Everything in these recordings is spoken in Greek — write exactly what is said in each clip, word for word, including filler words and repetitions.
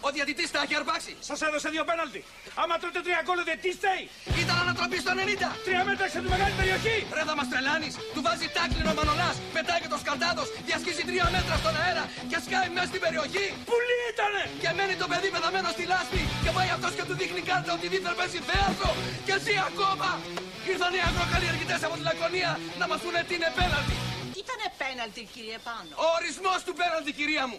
Ο διαιτητής τα έχει αρπάξει. Σας έδωσε δύο πέναλτι. Άμα τρώτε τρία γκολ, ο διαιτητής φταίει. Ήταν ανατροπή στο ενενήντα. Τρία μέτρα έξω τη μεγάλη περιοχή. Ρε θα μας τρελάνεις. Του βάζει τάκλινο ο Μανολάς. Πετάει και το Σκαρτάδος. Διασχίζει τρία μέτρα στον αέρα και σκάει μέσα στην περιοχή. Πουλί ήτανε. Και μένει το παιδί πεδαμένο στη λάσπη. Και πάει αυτός και του δείχνει κάρτα ότι δίθεν παίζει θέατρο. Και ζει ακόμα. Ήρθαν οι αγροκαλλιεργητές από τη Λακωνία να μας πούνε τι είναι πέναλτι. Ήτανε πέναλτι, κύριε Πάνο. Ο ορισμός του πέναλτι, κυρία μου.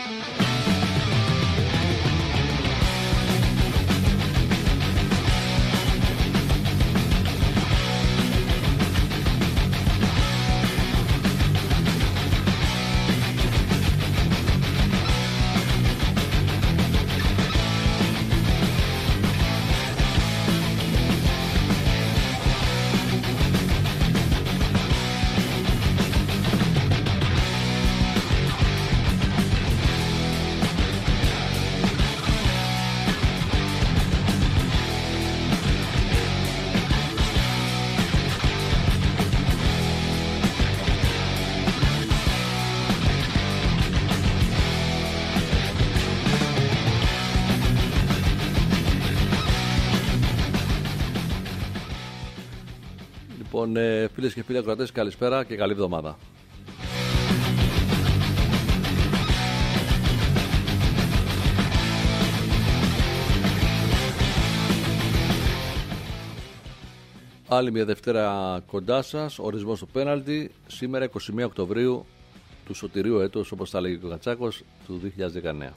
Λοιπόν, ε, φίλες και φίλοι ακροατές, καλησπέρα και καλή εβδομάδα. Άλλη μια Δευτέρα κοντά σας, ορισμός του πέναλτι, σήμερα εικοστή πρώτη Οκτωβρίου του σωτηρίου έτους, όπως τα λέγει ο Κατσάκος, του δύο χιλιάδες δεκαεννέα.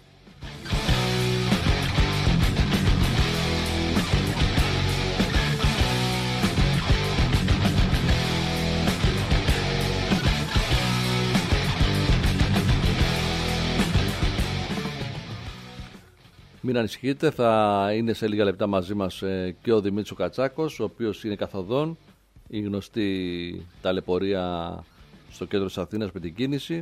Μην ανησυχείτε, θα είναι σε λίγα λεπτά μαζί μας και ο Δημήτρης ο Κατσάκος, ο οποίος είναι καθοδόν, η γνωστή ταλαιπωρία στο κέντρο της Αθήνας με την κίνηση.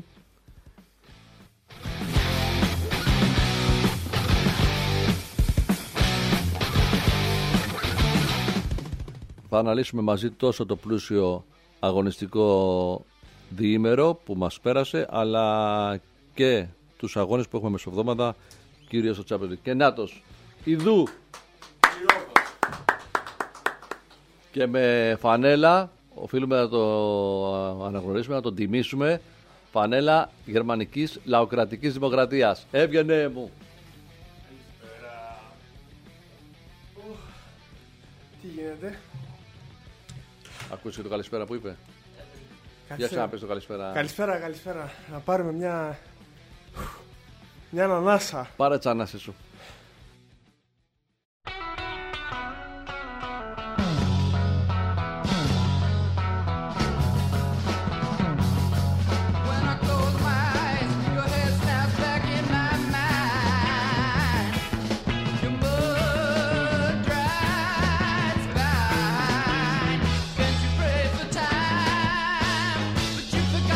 Θα αναλύσουμε μαζί τόσο το πλούσιο αγωνιστικό διήμερο που μας πέρασε, αλλά και τους αγώνες που έχουμε μεσοβδόμαδα, κυρίως στο Champions League. Και νάτος, ιδού και με φανέλα, οφείλουμε να το αναγνωρίσουμε, να τον τιμήσουμε, φανέλα γερμανικής λαοκρατικής δημοκρατίας. Έβγαινε μου. Καλησπέρα. Τι γίνεται? Ακούσεις το καλησπέρα που είπε? Καλησπέρα. Για ξαναπες το καλησπέρα. Καλησπέρα, καλησπέρα. Να πάρουμε μια... μια ανανάσα. Πάρε τις ανάσες σου.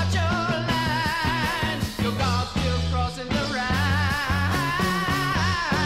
Your God still crossing the line.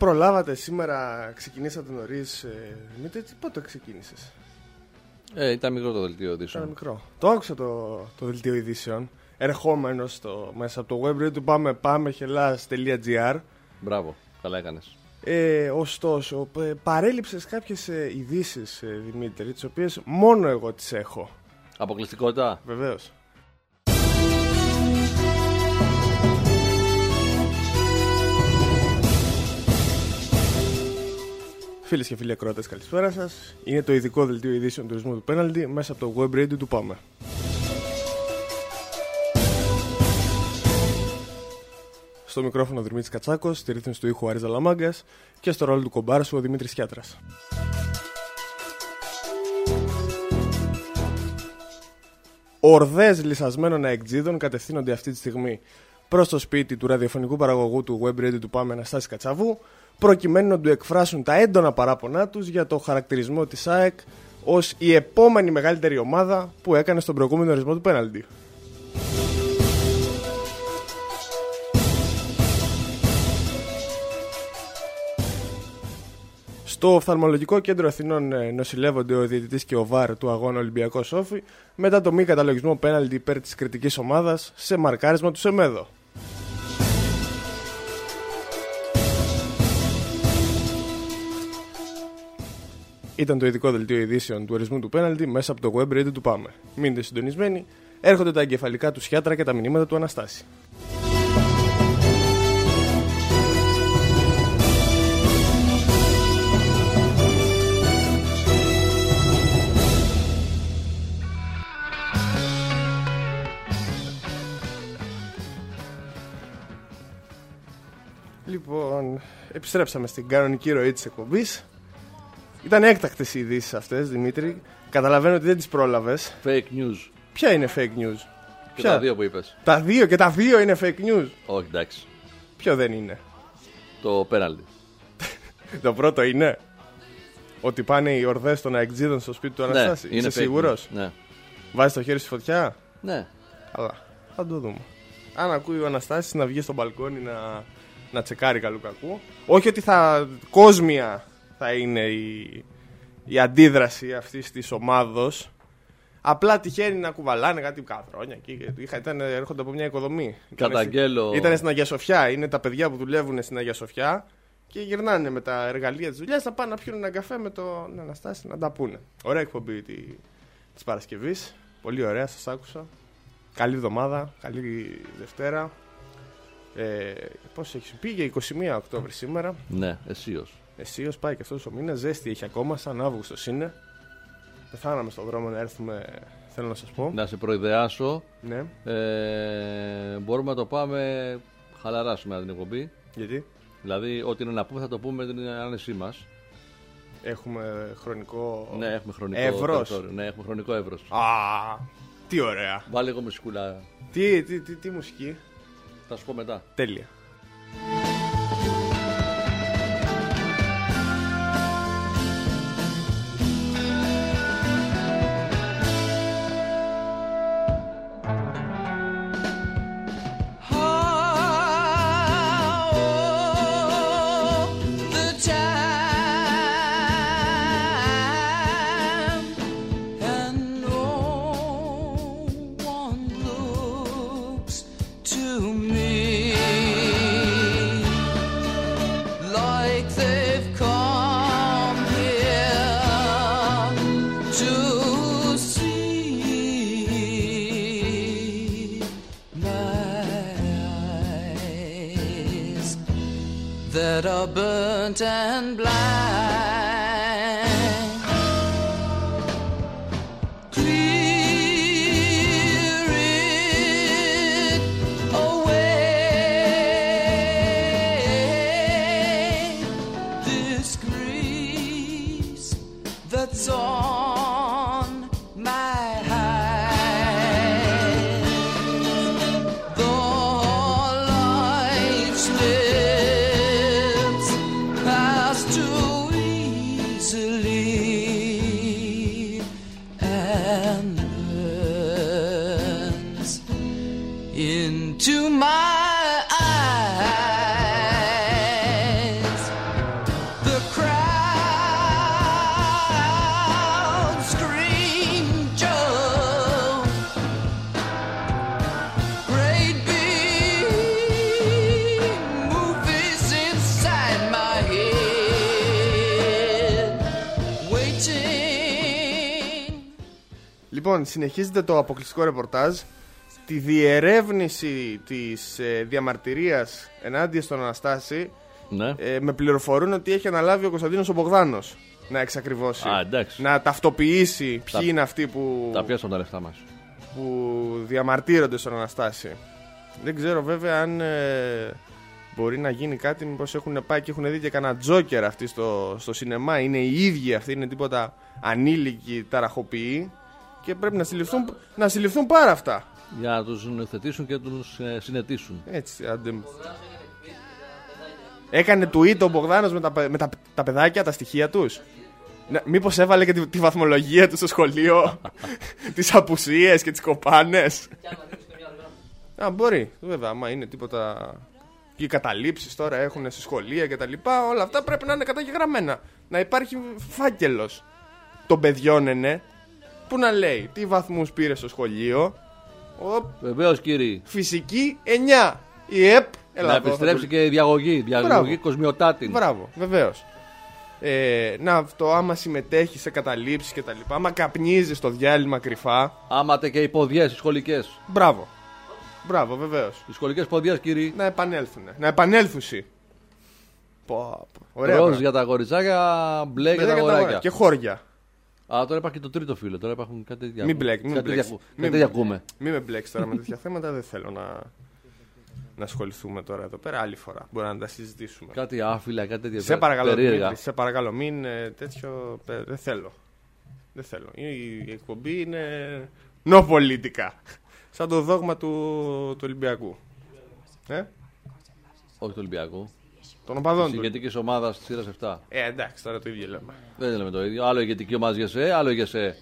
προλάβατε σήμερα, ξεκινήσατε νωρίς, ε, Δημήτρη, πότε ξεκίνησες? Ε, ήταν μικρό το δελτίο ειδήσεων. Ήταν μικρό. Το άκουσα το, το δελτίο ειδήσεων. Ερχόμενος στο, μέσα από το web radio του πάμε, πάμε hellas.gr. Μπράβο, καλά έκανες. Ε, ωστόσο, ε, παρέλειψες κάποιες ε, ειδήσεις, ε, Δημήτρη, τις οποίες μόνο εγώ τις έχω. Αποκλειστικότητα. Βεβαίως. Φίλες και φίλοι ακροατές, καλησπέρα σας. Είναι το ειδικό δελτίο ειδήσεων τουρισμού του Πέναλτι μέσα από το web radio του Πάμε. Στο μικρόφωνο ο Δημήτρης Κατσάκος, στη ρύθμιση του ήχου Άρης Ζαλαμάγκας και στο ρόλο του κομπάρσου ο Δημήτρης Κιάτρας. Ορδές λυσασμένων αεκτζίδων κατευθύνονται αυτή τη στιγμή προς το σπίτι του ραδιοφωνικού παραγωγού του web radio του Πάμε, Αναστάση Κατσαβού, προκειμένου να του εκφράσουν τα έντονα παράπονά τους για το χαρακτηρισμό της ΑΕΚ ως η επόμενη μεγαλύτερη ομάδα που έκανε στον προηγούμενο ορισμό του πέναλτι. Στο οφθαλμολογικό κέντρο Αθηνών νοσηλεύονται ο διαιτητής και ο βαρ του αγώνα Ολυμπιακός Όφη μετά το μη καταλογισμό πέναλτι υπέρ της κριτικής ομάδας σε μαρκάρισμα του Σεμέδο. Ήταν το ειδικό δελτίο ειδήσεων του ορισμού του πέναλτι μέσα από το web radio του Πάμε. Μείνετε συντονισμένοι, έρχονται τα εγκεφαλικά του Σιάτρα και τα μηνύματα του Αναστάση. Λοιπόν, επιστρέψαμε στην κανονική ροή της εκπομπής. Ήταν έκτακτες οι ειδήσεις αυτές, Δημήτρη. Καταλαβαίνω ότι δεν τις πρόλαβες. Fake news. Ποια είναι fake news? Και Ποια? τα δύο που είπες. Τα δύο και τα δύο είναι fake news. Όχι, εντάξει. Ποιο δεν είναι? Το πέναλτι. Το πρώτο είναι ότι πάνε οι ορδές των αεκτζίδων στο σπίτι του Αναστάση. Ναι, Είσαι σίγουρος? Ναι. Βάζεις το χέρι στη φωτιά? Ναι. Καλά, θα το δούμε. Αν ακούει ο Αναστάσης να βγει στο μπαλκόνι να, να τσεκάρει καλού κακού. Όχι ότι θα κόσμια θα είναι η, η αντίδραση αυτής της ομάδος. Απλά τυχαίνει να κουβαλάνε κάτι καθρόνια εκεί. Ήταν, έρχονται από μια οικοδομή. Καταγγέλω. Ήταν στην Αγία Σοφιά. Είναι τα παιδιά που δουλεύουν στην Αγία Σοφιά και γυρνάνε με τα εργαλεία της δουλειάς να πάνε να πιούν ένα καφέ με τον Αναστάση να τα πούνε. Ωραία εκπομπή της Παρασκευής. Πολύ ωραία, σας άκουσα. Καλή εβδομάδα, καλή Δευτέρα. Ε, πώς έχεις, πήγε είκοσι μία Οκτώβρη σήμερα. Ναι, αισίως. Αισίως πάει και αυτός ο μήνας. Ζέστη έχει ακόμα, σαν Αύγουστος είναι. Πεθάναμε στον δρόμο να έρθουμε, θέλω να σας πω. Να σε προειδεάσω. Ναι. Ε, μπορούμε να το πάμε χαλαρά σήμερα την εκπομπή. Γιατί? Δηλαδή, ό,τι είναι να πούμε θα το πούμε με την άνεσή μας. Έχουμε χρονικό. Ναι, έχουμε χρονικό εύρος. περιθώριο. Ναι, έχουμε χρονικό εύρος. Α, τι ωραία. Βάλε λίγο μουσικούλα. Τι, τι, τι, τι μουσική? Θα σου πω μετά. Τέλεια. That are burnt and blind, clear it away, this grease that's on my hide, the light slips past to ease. Λοιπόν, συνεχίζεται το αποκλειστικό ρεπορτάζ. Τη διερεύνηση της ε, διαμαρτυρίας ενάντια στον Αναστάση, Ναι. ε, με πληροφορούν ότι έχει αναλάβει ο Κωνσταντίνος ο Μπογδάνος να εξακριβώσει. Α, εντάξει. Να ταυτοποιήσει ποιοι Τα- είναι αυτοί που, Τα πιάσαμε τα λεφτά μας. που διαμαρτύρονται στον Αναστάση. Δεν ξέρω βέβαια αν ε, μπορεί να γίνει κάτι, μήπως έχουν πάει και έχουν δει και κανένα τζόκερ αυτοί στο, στο σινεμά. Είναι οι ίδιοι αυτοί, είναι τίποτα ανήλικοι ταραχοποιοί και πρέπει να συλληφθούν, να συλληφθούν πάρα αυτά. Για να τους νοθετήσουν και τους ε, συνετήσουν. Έτσι, άντε. Έκανε tweet ο Μπογδάνος με, τα, παι- με τα, τα παιδάκια, τα στοιχεία τους. Ναι, μήπως έβαλε και τη, τη βαθμολογία του στο σχολείο, τις απουσίες και τις κοπάνες. Α, μπορεί, βέβαια, άμα είναι τίποτα. Και οι καταλήψεις τώρα έχουν σε σχολεία και τα λοιπά, όλα αυτά πρέπει να είναι καταγεγραμμένα. Να υπάρχει φάκελος των παιδιών, ναι, που να λέει τι βαθμούς πήρε στο σχολείο. Οπ, Βεβαίως, κύριε. φυσική εννιά. Η ΕΠ. έλα Να εδώ, θα επιστρέψει το- και η διαγωγή. Διαγωγή Μπράβο. κοσμιοτάτην. Μπράβο, βεβαίως. Ε, να αυτό, άμα συμμετέχει σε καταλήψεις και τα λοιπά, άμα καπνίζει στο διάλειμμα κρυφά. Άματε και οι ποδιές, οι σχολικές. Μπράβο. Μπράβο, βεβαίως. Οι σχολικές ποδιές, κύριε. Να επανέλθουν. Να επανέλθουσι. Πω, πω. Ωραία. Ροζ πράγμα. για τα κοριτσάκια, μπλε για Παιδιά τα και τα αγοράκια. αγοράκια. Και χώρια. Α, τώρα υπάρχει και το τρίτο φίλο. Τώρα υπάρχουν κάτι τέτοια. Μην μπλέκ, μην κάτι μπλέξ. τέτοια- Μην κάτι τέτοια ακούμε. Μην με μπλέξει τώρα με τέτοια θέματα, δεν θέλω να, να ασχοληθούμε τώρα εδώ πέρα. Άλλη φορά μπορεί να τα συζητήσουμε. Κάτι άφυλα, κάτι τέτοια. Σε παρακαλώ, περίεργα. μην, σε παρακαλώ, μην ε, τέτοιο. ε, δεν θέλω. Δεν θέλω. Η, η εκπομπή είναι νοπολίτικα. Σαν το δόγμα του, του Ολυμπιακού. Ε, Όχι του Ολυμπιακού. των οπαδών Τη του. ηγετική ομάδα τη σειρά επτά. Ε, εντάξει, τώρα το ίδιο λέμε. Δεν λέμε το ίδιο. Άλλο ηγετική ομάδα για σε, άλλο για σε.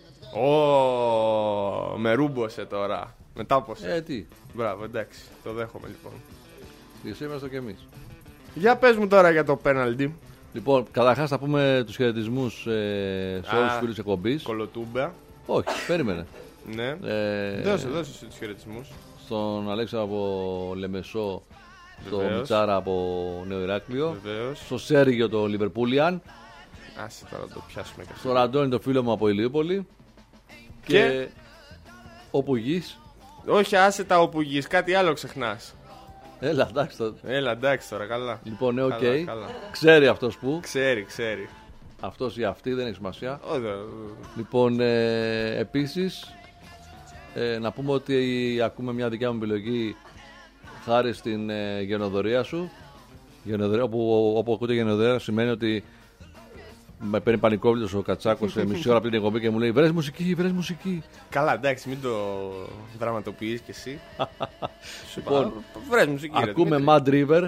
Ω, με ρούμπωσε τώρα. Μετάποσε. Ε, τι. Μπράβο, εντάξει. Το δέχομαι λοιπόν. Για σε είμαστε και εμεί. Για πες μου τώρα για το πέναλτι. Λοιπόν, καταρχά θα πούμε του χαιρετισμού ε, σε όλου Α. του φίλου εκπομπή. Κολοτούμπα. Όχι, περίμενε. Ναι. Ε, Δώσε, δώσε εσύ τους χαιρετισμούς. Στον Αλέξα από Λεμεσό, στον Βεβαίως. Μιτσάρα από Νέο Ηράκλειο, Βεβαίως. στο Σέργιο το Λιβερπούλιαν, Άσε τώρα να το πιάσουμε και αυτό. στον Ραντώνη το φίλο μου από Ηλιούπολη και, Και? όπου γης. Όχι, άσε τα όπου γης, κάτι άλλο ξεχνάς. Έλα, εντάξει. Το... Έλα, εντάξει τώρα, καλά. Λοιπόν, ναι, οκ. Καλά, καλά. Ξέρει αυτός που. Ξέρει, ξέρει. Αυτός ή αυτή, δεν έχει σημασία. Ω, δε- Λοιπόν, ε, επίσης, ε, να πούμε ότι ακούμε μια δικιά μου επιλογή χάρη στην ε, γενοδορία σου. Γενοδορία, όπου, όπου ακούτε γενοδορία σημαίνει ότι με παίρνει πανικόβλητος ο Κατσάκος σε μισή ώρα πριν την εκπομπή και μου λέει βρες μουσική, βρες μουσική. Καλά, εντάξει, μην το δραματοποιείς κι εσύ. Λοιπόν, βρες μουσική, ρε, ακούμε Δημήτρη. Mad River.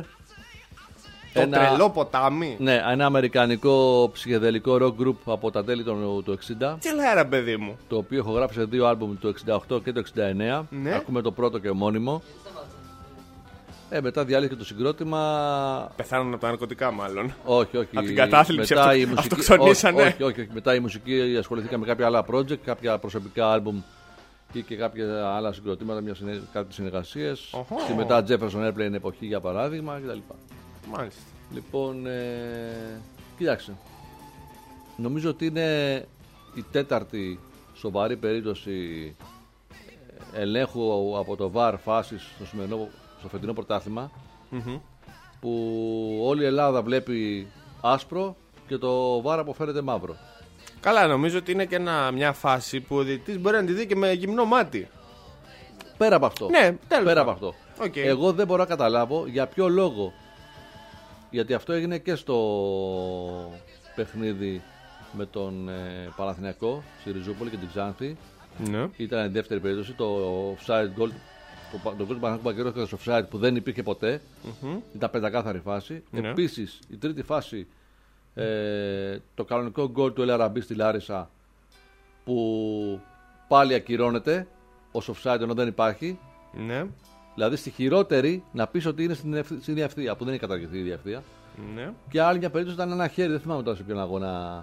Το τρελό ποτάμι. Ναι, ένα αμερικανικό ψυχεδελικό rock group από τα τέλη του του εξήντα, Τι λέει, ρε παιδί μου. το οποίο έχω γράψει σε δύο άλμπουμ το εξήντα οκτώ και το εξήντα εννέα. Ναι. Ακούμε το πρώτο και μόνιμο. Ε, μετά διάλυθηκε το συγκρότημα. Πεθάνουν από τα ναρκωτικά, μάλλον. Όχι, όχι. Απ' την κατάθλιψη μετά αυτο- η μουσική... αυτοκτονήσανε. όχι, όχι, όχι, όχι. Μετά η μουσική ασχοληθήκα με κάποια άλλα project, κάποια προσωπικά άλμπουμ ή και κάποια άλλα συγκροτήματα, μια συνε... κάποιες συνεργασίες. Οχο. Και μετά Jefferson Airplane εποχή για παράδειγμα κτλ. Μάλιστα. Λοιπόν, ε... κοίταξε. Νομίζω ότι είναι η τέταρτη σοβαρή περίπτωση ε, ελέγχου από το βαρ φάσης στο, σημερινό, στο φετινό πρωτάθλημα, Μμμ. που όλη η Ελλάδα βλέπει άσπρο και το βαρ αποφέρεται μαύρο. Καλά, νομίζω ότι είναι και ένα, μια φάση που ο διαιτητής μπορεί να τη δει και με γυμνό μάτι. Πέρα από αυτό. Ναι, τέλος Πέρα από πάντων. αυτό. Οκ. Εγώ δεν μπορώ να καταλάβω για ποιο λόγο. Γιατί αυτό έγινε και στο παιχνίδι με τον ε, Παναθηναϊκό στη Ριζούπολη και την Ξάνθη. Ναι. Ήταν η δεύτερη περίπτωση. Το offside goal, το, το goal του Παναθηναϊκού που ακυρώθηκε στο offside που δεν υπήρχε ποτέ. Μμμ. Ήταν πεντακάθαρη φάση. Ναι. Επίσης η τρίτη φάση, ε, το κανονικό γκολ του Ελαραμπή στη Λάρισα που πάλι ακυρώνεται ως offside ενώ δεν υπάρχει. Ναι. Δηλαδή στη χειρότερη να πεις ότι είναι στην, ευθύ- στην ίδια ευθεία που δεν είναι καταργηθεί η ίδια ευθεία. Ναι. Και άλλη μια περίπτωση ήταν ένα χέρι, δεν θυμάμαι τώρα σε ποιον αγώνα.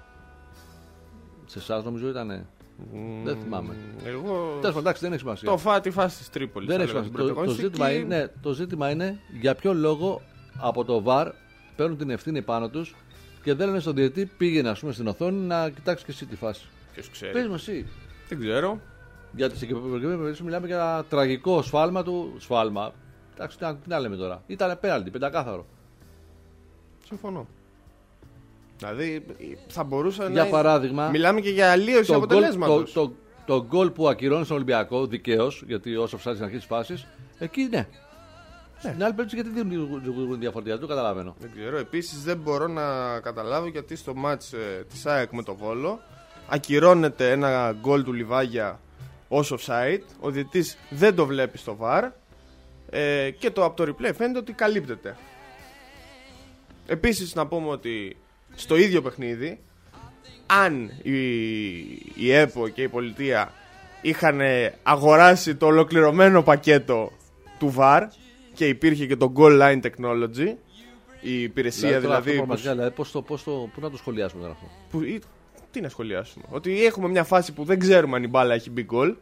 Σε εσά νομίζω ήταν. Δεν θυμάμαι. Εγώ. Τέλος πάντων, εντάξει, δεν έχει σημασία. Το φά τη φάση της Τρίπολης. Δεν θα έχει λέγαμε σημασία. στην Το, το, πρώτη ζήτημα αγωνιστική. είναι, το ζήτημα είναι για ποιο λόγο από το βαρ παίρνουν την ευθύνη πάνω τους και δεν λένε στον διαιτητή πήγαινε ας πούμε στην οθόνη να κοιτάξει και εσύ τη φάση. Ποιος ξέρει. Πες μου εσύ. Δεν ξέρω. Για τη συγκεκριμένη περίπτωση μιλάμε για ένα τραγικό σφάλμα του. Σφάλμα. Εντάξει, τι να, τι να λέμε τώρα. Ήταν πέναλτι, πεντακάθαρο. Συμφωνώ. Δηλαδή θα μπορούσε Για να. παράδειγμα. Μιλάμε και για αλλίωση Το γκολ, αποτελέσματος. το, το, το γκολ που ακυρώνει στον Ολυμπιακό, δικαίως, γιατί όσο ψάχνει στην αρχή τη φάση, εκεί ναι. Στην άλλη περίπτωση, γιατί δίνουν διαφορετικά, δεν το καταλαβαίνω. Δεν ξέρω. Επίσης δεν μπορώ να καταλάβω γιατί στο μάτς ε, της ΑΕΚ με το Βόλο ακυρώνεται ένα γκολ του Λιβάγια ως offside. Ο διαιτητής δεν το βλέπει στο βαρ ε, και το από το replay φαίνεται ότι καλύπτεται. Επίσης να πούμε ότι στο ίδιο παιχνίδι, αν η, η ΕΠΟ και η Πολιτεία είχαν αγοράσει το ολοκληρωμένο πακέτο του βαρ και υπήρχε και το goal line technology, η υπηρεσία δηλαδή, δηλαδή, που, δηλαδή πώς το, πώς το, πού να το σχολιάσουμε τώρα αυτό. που, ή, τι να σχολιάσουμε, ότι έχουμε μια φάση που δεν ξέρουμε αν η μπάλα έχει μπει goal.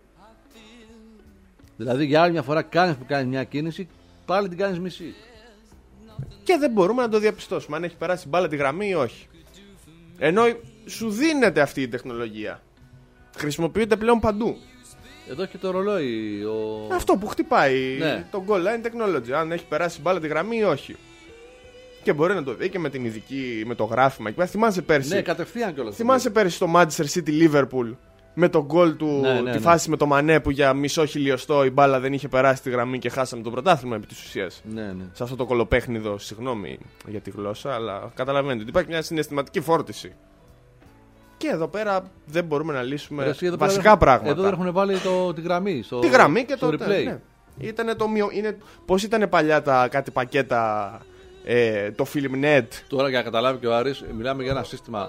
Δηλαδή για άλλη μια φορά κάνεις που κάνεις μια κίνηση, πάλι την κάνεις μισή. Και δεν μπορούμε να το διαπιστώσουμε αν έχει περάσει μπάλα τη γραμμή ή όχι. Ενώ σου δίνεται αυτή η τεχνολογία. Χρησιμοποιείται πλέον παντού. Εδώ έχει και το ρολόι. Ο... Αυτό που χτυπάει Ναι. το goal line technology. Αν έχει περάσει μπάλα τη γραμμή ή όχι. Και μπορεί να το δει και με την ειδική, με το γράφημα. Και θυμάσαι πέρσι. Ναι, κατευθείαν κιόλας. Θυμάσαι πέρσι στο Manchester City Liverpool με το γκολ του, Ναι, ναι, τη ναι. φάση με το Μανέ που για μισό χιλιοστό η μπάλα δεν είχε περάσει τη γραμμή και χάσαμε το πρωτάθλημα επί της ουσίας. Ναι, ναι. Σε αυτό το κολοπέχνιδο, συγγνώμη για τη γλώσσα, αλλά καταλαβαίνετε ότι υπάρχει μια συναισθηματική φόρτιση. Και εδώ πέρα δεν μπορούμε να λύσουμε Ρε, εσύ, εδώ βασικά πέρα, πράγματα. Εδώ δεν έχουν βάλει το, τη γραμμή. Στο, Τη γραμμή και στο το replay. ναι. Ήτανε το μειο... είναι... Πώς ήταν παλιά τα κάτι πακέτα, ε, το FilmNet. Τώρα για να καταλάβει και ο Άρης, μιλάμε για ένα σύστημα.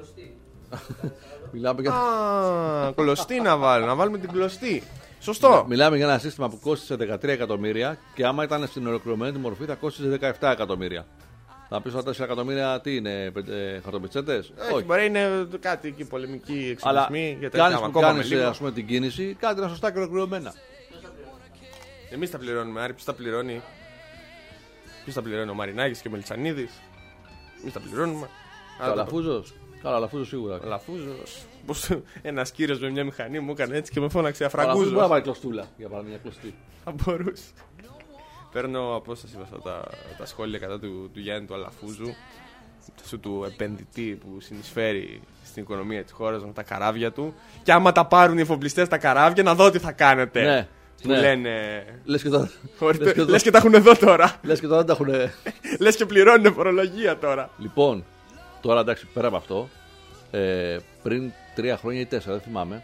μιλάμε, για... Α, κλωστή να βάλουμε, να βάλουμε την κλωστή. Σωστό. μιλάμε για ένα σύστημα που κόστησε δεκατρία εκατομμύρια και άμα ήταν στην ολοκληρωμένη τη μορφή θα κόστησε δεκαεπτά εκατομμύρια. Θα πει ότι τέσσερα εκατομμύρια τι είναι, ε, χαρτοπετσέτες. Όχι, μπορεί να είναι κάτι εκεί πολεμική Αλλά εξοπλισμή. Γιατί κάνεις ακόμα που με κάνεις λίγο. ας πούμε, την κίνηση, κάτι είναι σωστά και ολοκληρωμένα. Εμείς τα πληρώνουμε, Άρη, ποιος τα πληρώνει. Ποιος τα πληρώνει, ο Μαρινάκης και ο Μελισσανίδης. Εμείς τα πληρώνουμε. Ο Αλαφούζος. Καλά, Αλαφούζος σίγουρα. Ο Λαφούζος. Πως ένας κύριος με μια μηχανή μου έκανε έτσι και με φώναξε Ο Αλαφούζος αφραγκούζος. μπορεί να πάρει κλωστούλα για παράδειγμα, μια κλωστή. Θα μπορούσε. Παίρνω απόσταση με αυτά τα, τα σχόλια κατά του, του Γιάννη του Αλαφούζου, αυτού του επενδυτή που συνεισφέρει στην οικονομία της χώρας με τα καράβια του. Και άμα τα πάρουν οι εφοπλιστές τα καράβια, να δω τι θα κάνετε. Ναι, Που ναι. λένε. Λες και τώρα. Ορίστε, λες και τώρα- λες και τα έχουν εδώ τώρα. Λες και τώρα δεν τα έχουν. Λες και πληρώνουν φορολογία τώρα. Λοιπόν, τώρα εντάξει, πέρα από αυτό, ε, πριν τρία χρόνια ή τέσσερα, δεν θυμάμαι.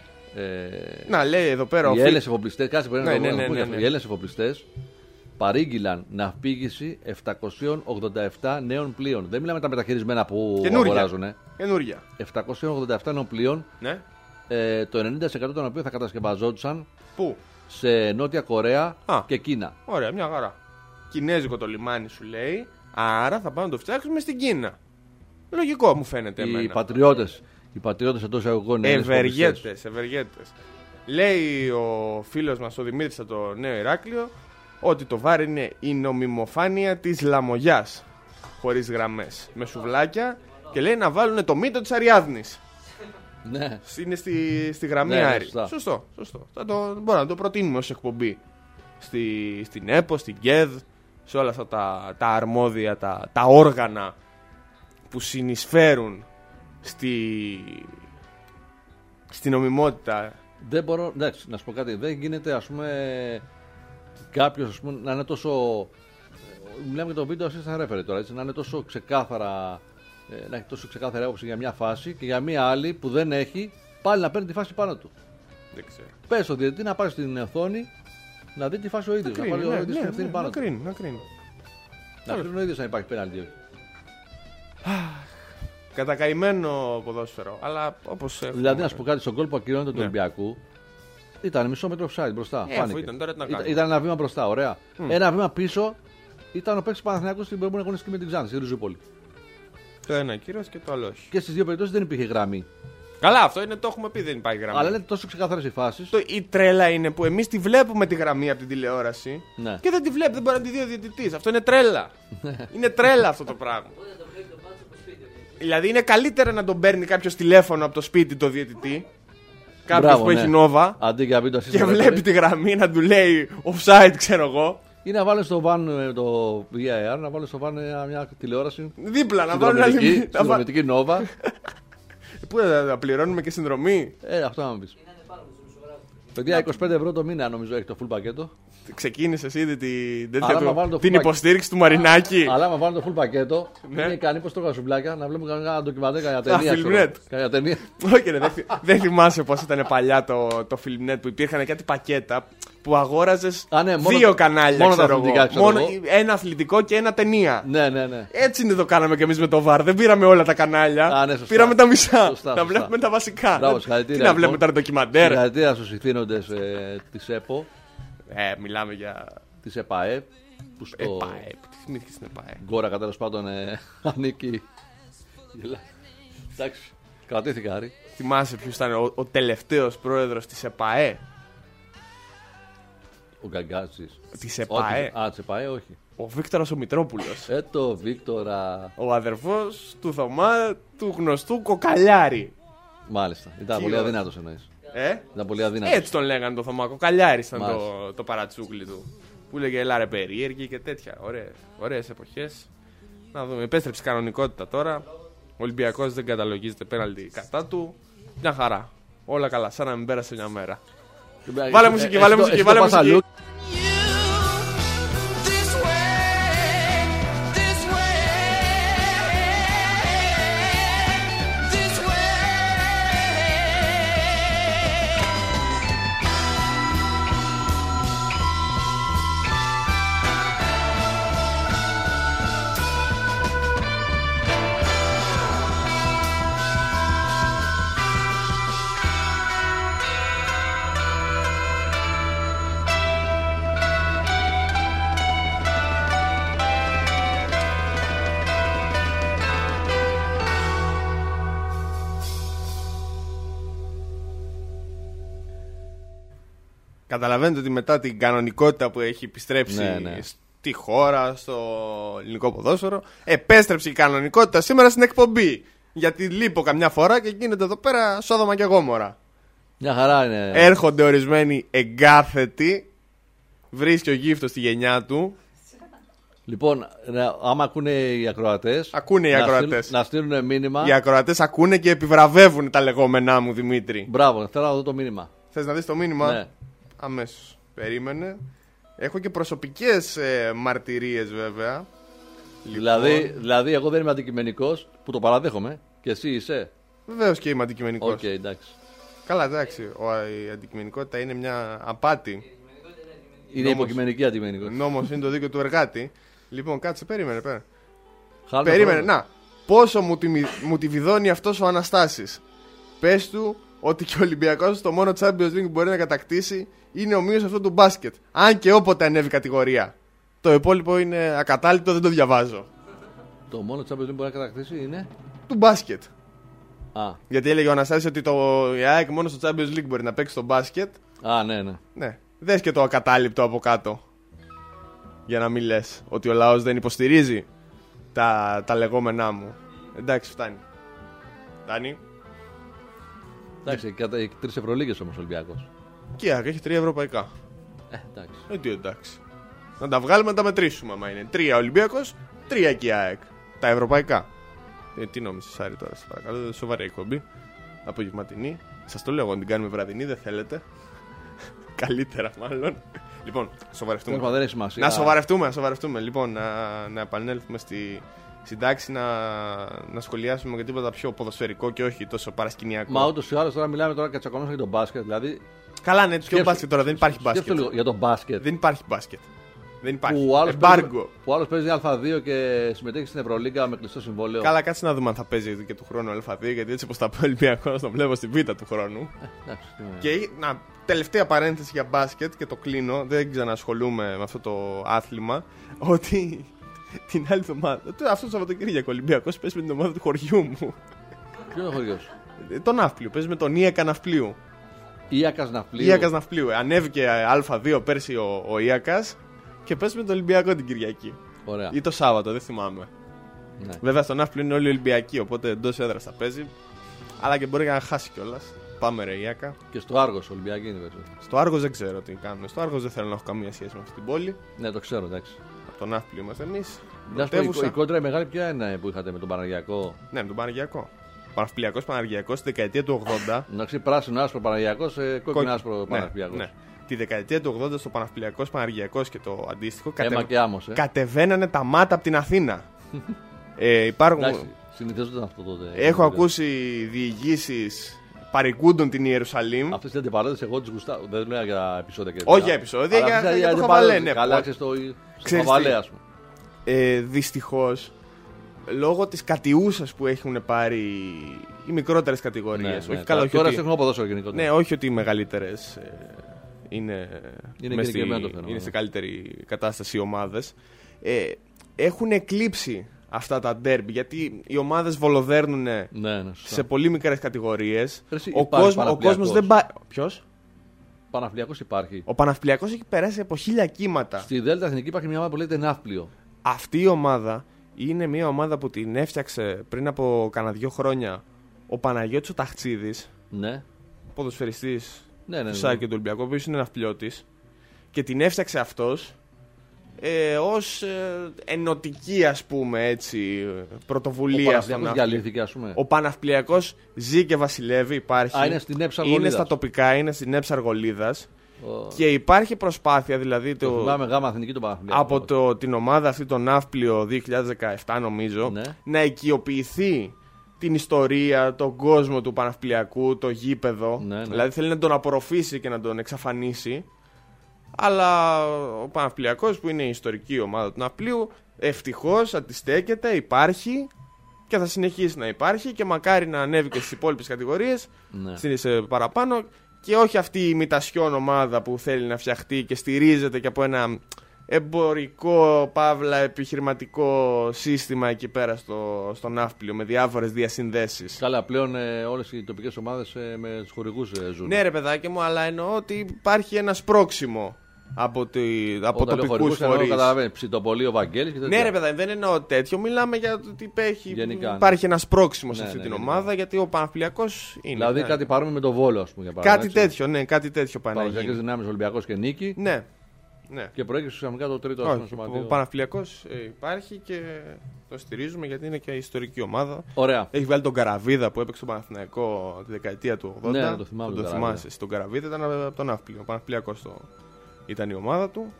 Ε, Να λέει εδώ πέρα ο οι Φι- Έλληνες εφοπλιστές, κάτσε πρέπει Ναι, να ναι, το ναι, πω ναι, γι' αυτό. ναι. Οι Έλληνες εφοπλιστές παρήγγειλαν ναυπήγηση επτακόσια ογδόντα επτά νέων πλοίων. Δεν μιλάμε τα μεταχειρισμένα που Καινούρια. αγοράζουν. Καινούρια. επτακόσια ογδόντα επτά νέων πλοίων, Ναι. ε, το ενενήντα τοις εκατό των οποίων θα κατασκευαζόντουσαν Πού? σε Νότια Κορέα Α. και Κίνα. Ωραία, μια χαρά. Κινέζικο το λιμάνι σου λέει. Άρα θα πάμε να το φτιάξουμε στην Κίνα. Λογικό μου φαίνεται Οι εμένα. πατριώτες, οι πατριώτες εντός εισαγωγικών είναι Έλληνες εφοπλιστές. Ευεργέτες, ευεργέτες. Λέει ο φίλος μας ο Δημήτρης από το Νέο Ηράκλειο ότι το βάρ είναι η νομιμοφάνεια της λαμογιάς. Χωρίς γραμμές. Με σουβλάκια και λέει να βάλουν το μύτο της Αριάδνης. Ναι. Είναι στη, στη γραμμή Ναι, ναι, Άρη. σωστά. Σωστό, σωστό. Θα το, μπορούμε να το προτείνουμε ως εκπομπή. Στη, στην ΕΠΟ, στην ΚΕΔ, σε όλα αυτά τα, τα αρμόδια, τα, τα όργανα που συνεισφέρουν στη, στη νομιμότητα. Δεν μπορώ, εντάξει, να σου πω κάτι. Δεν γίνεται, ας πούμε, κάποιος ας πούμε, να είναι τόσο. Μιλάμε για το βίντεο assistant referee τώρα, έτσι, να είναι τόσο ξεκάθαρα. ε, Να έχει τόσο ξεκάθαρη άποψη για μια φάση και για μια άλλη που δεν έχει, πάλι να παίρνει τη φάση πάνω του. Δεν ξέρω. Πες στο διαιτητή να πάρει στην οθόνη να δει τη φάση ο ίδιος. Να πάρει ο ναι, ίδιος ναι, την ευθύνη ναι, πάνω να του. κρίνει, να κρίνει. Να κρίνει ο ίδιος αν υπάρχει πέναλτι ή όχι. Κατακαημένο ποδόσφαιρο. Αλλά όπως έχουμε. Δηλαδή, να σου πω κάτι, στον γκολ που ακυρώνεται του Ναι. Ολυμπιακού ήταν μισό μέτρο offside μπροστά. Ε, φάνηκε. αφού ήταν, τώρα τι να Ήταν, κάνουμε. ήταν ένα βήμα μπροστά, ωραία. Ένα βήμα πίσω ήταν ο παίκτης του Παναθηναϊκού στην προηγούμενη αγωνιστική με την Ξάνθη, στη Ριζούπολη. Το ένα κύριος και το άλλο όχι. Και στις δύο περιπτώσεις δεν υπήρχε γραμμή. Καλά, αυτό είναι, το έχουμε πει, δεν υπάρχει γραμμή. Αλλά είναι τόσο ξεκάθαρες οι φάσεις. Το, η τρέλα είναι που εμείς τη βλέπουμε τη γραμμή από την τηλεόραση Ναι. και δεν τη βλέπει, δεν μπορεί να τη δει ο διαιτητής. Αυτό είναι τρέλα. είναι τρέλα αυτό το πράγμα. Δηλαδή είναι καλύτερα να τον παίρνει κάποιο τηλέφωνο από το σπίτι το διαιτητή κάποιο Μπράβο, που ναι. έχει Νόβα Αντί για βίντεο και βλέπει τη γραμμή να του λέει offside, ξέρω εγώ. Ή να βάλει στο βαν ε, το βι έι αρ, να βάλει στο βαν ε, μια τηλεόραση. Δίπλα να βάλουν άλλη. Συνδρομητική, να βα- συνδρομητική Νόβα. Πού θα θα πληρώνουμε και συνδρομή. Ε, αυτό να μου πει. Παιδιά, είκοσι πέντε ευρώ το μήνα νομίζω έχει το full πακέτο. Ξεκίνησε ήδη την, τέτοια Αλλά του- άμα βάλουν το την full υποστήριξη του Μαρινάκη. Αλλά άμα βάλουν το full πακέτο, Ναι. είναι ικανή πως το γασουμπλάκια να βλέπουμε κανένα ντοκιμαντέρ, κανένα Α, ταινία. ξέρω. Filmnet. Κανένα ταινία. Όχι, ρε, δεν, θυ- δεν θυμάσαι πώ ήταν παλιά το, το Filmnet που υπήρχαν κάτι πακέτα που αγόραζε Α, ναι, μόνο- δύο κανάλια. μόνο τα ξέρω εγώ. αθλητικά, ξέρω Μόνο εγώ. ένα αθλητικό και ένα ταινία. Ναι, ναι, ναι. Έτσι είναι το κάναμε κι εμεί με το βαρ. Δεν πήραμε όλα τα κανάλια. Α, ναι, σωστά. Πήραμε τα μισά. Σωστά, να σωστά. βλέπουμε τα βασικά. Μπράβο, Τι συγχαρητήρια, να λοιπόν. βλέπουμε τα ντοκιμαντέρ. Συγχαρητήρια στους ηθήνοντες ε, της ΕΠΟ, Ε, μιλάμε για. της ΕΠΑΕ, που στο ΕΠΑΕ. Τι θυμήθηκε στην ΕΠΑΕ. Γκόρακα τέλος πάντων ε, ανήκει. Γελά. Εντάξει, κρατήθηκα, Άρη. Θυμάσαι ποιο ήταν ο, ο τελευταίο πρόεδρο τη ΕΠΑΕ. Ο Γκαγκάτσης. Τη ΕΠΑΕ. Όχι, α, της ΕΠΑΕ, όχι. Ο Βίκτορας ο Μητρόπουλος. Ε, το Βίκτορα. Ο αδερφός του Θωμά του γνωστού Κοκαλιάρη. Μάλιστα, ήταν Τι πολύ ωραία. αδύνατος εννοείς. Ε? Ήταν πολύ αδύνατος. Έτσι τον λέγανε το Θωμά. Κοκαλιάρης ήταν Μάλιστα. το, το παρατσούκλι του. Που λέγε έλα ρε περίεργη και τέτοια. Ωραίες, ωραίες εποχές. Να δούμε. Επέστρεψε κανονικότητα τώρα. Ο Ολυμπιακός δεν καταλογίζεται πέναλτι κατά του. Μια χαρά. Όλα καλά. Σαν να μην πέρασε μια μέρα. Βάλε μουσική, Ε, βάλε εσύ το- μουσική, εσύ το βάλε πας μουσική. αλλού. This way, this way, this way. Καταλαβαίνετε ότι μετά την κανονικότητα που έχει επιστρέψει Ναι, ναι. στη χώρα, στο ελληνικό ποδόσφαιρο, επέστρεψε η κανονικότητα σήμερα στην εκπομπή. Γιατί λείπω καμιά φορά και γίνεται εδώ πέρα Σόδομα και Γόμορα. Μια χαρά είναι. Έρχονται ορισμένοι εγκάθετοι, βρίσκει ο γύφτος στη γενιά του. Λοιπόν, να- άμα ακούνε οι ακροατές, Ακούνε οι να ακροατές. στείλουν- Να στείλουν μήνυμα. Οι ακροατές ακούνε και επιβραβεύουν τα λεγόμενά μου, Δημήτρη. Μπράβο, θέλω να δω το μήνυμα. Θες να δεις το μήνυμα? Ναι. Αμέσως. Περίμενε. Έχω και προσωπικές ε, μαρτυρίες βέβαια. Λοιπόν, Δηλαδή, δηλαδή, εγώ δεν είμαι αντικειμενικός, που το παραδέχομαι, και εσύ είσαι. Βεβαίως και είμαι αντικειμενικός. Οκ, εντάξει. Καλά, εντάξει. Ο, η αντικειμενικότητα είναι μια απάτη. Είναι Νόμος. υποκειμενική αντικειμενικότητα. Νόμος είναι το δίκαιο του εργάτη. Λοιπόν, κάτσε, περίμενε, πέρα. Χάλουμε Περίμενε, χρόνο. να. Πόσο μου, τη, μου τη βιδώνει αυτός ο Αναστάσης. Πες του ότι και ο Ολυμπιακός το μόνο Champions League που μπορεί να κατακτήσει είναι ομοίως αυτό του μπάσκετ. Αν και όποτε ανέβει κατηγορία. Το υπόλοιπο είναι ακατάληπτο, δεν το διαβάζω. Το μόνο Champions League που μπορεί να κατακτήσει είναι. Του μπάσκετ. Α, Γιατί έλεγε ο Αναστάσης ότι το η ΑΕΚ μόνο στο Champions League μπορεί να παίξει το μπάσκετ. α, ναι, ναι. Ναι. Δες και το ακατάληπτο από κάτω. Για να μην λες ότι ο λαός δεν υποστηρίζει τα, τα λεγόμενά μου. Εντάξει, φτάνει. Φτάνει. Εντάξει, κατά τρει Ευρωλίγες όμως ο Ολυμπιακός. Και η ΑΕΚ έχει τρία ευρωπαϊκά. Ε, εντάξει. Ε, τι εντάξει. Να τα βγάλουμε να τα μετρήσουμε. Άμα είναι τρία Ολυμπιακός, τρία και η ΑΕΚ. Τα ευρωπαϊκά. Ε, τι νόμισες, Άρη, τώρα, σε παρακαλώ. Σοβαρή εκπομπή. Απογευματινή. Σας το λέω εγώ, να την κάνουμε βραδινή, δεν θέλετε. Καλύτερα, μάλλον. Λοιπόν, σοβαρευτούμε. Τέλος πάντων, δεν έχει σημασία. Να σοβαρευτούμε, να σοβαρευτούμε. Λοιπόν, να, να επανέλθουμε στη, στην τάξη να, να σχολιάσουμε και τίποτα πιο ποδοσφαιρικό και όχι τόσο παρασκηνιακό. Μα ούτως ή άλλως τώρα μιλάμε τώρα και τσακωνόμαστε για το μπάσκετ. Δηλαδή, Καλά, ναι, ποιο σκέψου- μπάσκετ τώρα, δεν υπάρχει σκέψου μπάσκετ. λίγο για το μπάσκετ. Δεν υπάρχει μπάσκετ. Δεν υπάρχει. Που άλλος παίζει, Εμπάργκο. που άλλος παίζει Α2 και συμμετέχει στην Ευρωλίγκα με κλειστό συμβόλαιο. Καλά, κάτσε να δούμε αν θα παίζει και του χρόνου Α2, γιατί έτσι όπως τα πει ο Ολυμπιακός τον βλέπω στην Β' του χρόνου. Εντάξει, τι είναι. Και να, τελευταία παρένθεση για μπάσκετ και το κλείνω, δεν ξανασχολούμαι με αυτό το άθλημα. Ότι την άλλη εβδομάδα, αυτό το Σαββατοκύριακο ο Ολυμπιακός παίζει με την ομάδα του χωριού μου. Ποιο είναι ο χωριός? Ε, Τον Ναύπλιο, παίζει με τον Ίακα Ναυπλίου. Ίακας Ναυπλίου. Ίακας Ναυπλίου. Ανέβηκε Α2 πέρσι ο, ο Ίακας και παίζει με τον Ολυμπιακό την Κυριακή. Ωραία. Ή το Σάββατο, δεν θυμάμαι. Ναι. Βέβαια στον Ναύπλιο είναι όλοι Ολυμπιακοί, οπότε εντός έδρας θα παίζει. Αλλά και μπορεί και να χάσει κιόλας. Πάμε ρε Ιάκα. Και στο Άργος, Ολυμπιακή είναι βέβαια. Στο Άργος δεν ξέρω τι κάνουν. Στο Άργος δεν θέλω να έχω καμία σχέση με αυτή την πόλη. Ναι, το ξέρω, εντάξει. Από τον Ναύπλιο είμαστε εμείς. Να σου πω, η, η κόντρα η μεγάλη ποια είναι που είχατε με τον Παναγιακό? Ναι, με τον Παναγιακό. Παναυπλιακός Παναγιακός στη δεκαετία του ογδόντα. Εντάξει, πράσινο άσπρο Παναγιακός, ε, κόκκινο άσπρο Ναι, Παναγιακός. ναι. Τη δεκαετία του ογδόντα στο Παναυπλιακός Παναγιακός και το αντίστοιχο κατε... Έμα και άμμος, ε. κατεβαίνανε τα μάτα από την Αθήνα. ε, υπάρχουν... Εντάξει, συνηθίζονταν αυτό τότε. Έχω ακούσει διηγήσεις παρικούντων την Ιερουσαλήμ. Αυτές τις αντιπαράδοσεις εγώ τις γουστάω. Δεν λέω για επεισόδια και Όχι για επεισόδια, αλλά για, αυτές για οι το αντιπαράδοσεις, χαβαλέ. Ναι, καλά, πω- ξέρεις, στο, στο Ξέρεις χαβαλέ, τι? ας πούμε. ε, δυστυχώς, λόγω της κατιούσας που έχουν πάρει οι μικρότερες κατηγορίες. Ναι, όχι ναι, καλά, όχι τώρα ότι... έχουμε ποδόσφαιρο γενικότερα. Ναι, όχι ότι οι μεγαλύτερες ε, είναι, Είναι μες στη- γενικευμένο το φαινόμενο. είναι σε καλύτερη κατάσταση οι ομάδες. Ε, έχουν εκλείψει αυτά τα ντέρμπι γιατί οι ομάδες βολοδέρνουν Ναι, ναι, σωστά. σε πολύ μικρές κατηγορίες. Ρε, εσύ, Ο, υπάρχει κόσμος, ο Παναθηναϊκός. κόσμος δεν πάει. Ποιος? Παναθηναϊκός υπάρχει. Ο Παναυπλιακός έχει περάσει από χίλια κύματα. Στη Δέλτα Εθνική υπάρχει μια ομάδα που λέγεται Ναύπλιο. Αυτή η ομάδα είναι μια ομάδα που την έφτιαξε πριν από κανένα δυο χρόνια ο Παναγιώτης ο Ταχτσίδης, Ναι. ποδοσφαιριστής Ναι, ναι, του ναι. ΣΑΚ και του Ολυμπιακού, ο οποίος είναι ναυπλιώτης, και την έφτιαξε αυτός ε, ως ε, ενωτική, ας πούμε, έτσι, Ο πρωτοβουλία στον Παναθηναϊκός ναύπλιο. διαλύθηκε, ας πούμε. Ο Παναυπλιακός ζει και βασιλεύει, υπάρχει. Α, είναι στην Έψα Είναι Αργολίδας. στα τοπικά, είναι στην Έψα Αργολίδας. Ο- Και υπάρχει προσπάθεια, δηλαδή Το το, θυμάμαι γάμα εθνική τον Παναθηναϊκό. από το, την ομάδα αυτή, το Ναύπλιο δύο χιλιάδες δεκαεπτά νομίζω, Ναι. να οικειοποιηθεί την ιστορία, τον κόσμο του Παναυπλιακού, το γήπεδο. Ναι, ναι. Δηλαδή θέλει να τον απορροφήσει και να τον εξαφανίσει. Αλλά ο Παναυπλιακός, που είναι η ιστορική ομάδα του Ναυπλίου, ευτυχώς αντιστέκεται, υπάρχει και θα συνεχίσει να υπάρχει και μακάρι να ανέβει και στις υπόλοιπες κατηγορίες, Ναι. στις ε, παραπάνω, και όχι αυτή η ημιτασιόν ομάδα που θέλει να φτιαχτεί και στηρίζεται και από ένα εμπορικό, παύλα επιχειρηματικό σύστημα εκεί πέρα στο, στο Ναύπλιο με διάφορες διασυνδέσεις. Καλά, πλέον ε, όλες οι τοπικές ομάδες ε, με τους χορηγούς ε, ζουν. Ναι ρε παιδάκι μου, αλλά εννοώ ότι υπάρχει ένα σπρώξιμο από, τη, από Όταν λέω τοπικούς χορηγούς, εννοώ, φορείς. καταλαβαίνει, Ψητοπολί, ο Βαγγέλης και τέτοια. Ναι ρε παιδάκι, δεν εννοώ τέτοιο, μιλάμε για το ότι έχει, Γενικά, ναι. υπάρχει ένα σπρώξιμο σε Ναι, αυτή ναι, την γενικά. ομάδα, γιατί ο Παναυπλιακός είναι. Δηλαδή ναι. κάτι παρόμοιο με το Βόλο, ας πούμε. Για παράδειγμα, Κάτι έτσι. τέτοιο, ναι, κάτι τέτοιο πάει να Παραδοσιακές γίνει. δυνάμεις Ολυμπιακός και νίκη. Ναι, ναι. Και προέκυψε ξαφνικά το τρίτο, ας πούμε, Όχι, σωματείο. ο Παναυπλιακός ε, υπάρχει και το στηρίζουμε γιατί είναι και ιστορική ομάδα. Ωραία. Έχει βγάλει τον Καραβίδα που έπαιξε στο Παναθηναϊκό τη δεκαετία του ογδόντα. Ναι, το θυμάμαι Το τον Καραβίδα. θυμάσαι. Στον Καραβίδα ήταν από τον Ναύπλιο. Ο Παναυπλιακός το... ήταν η ομάδα του.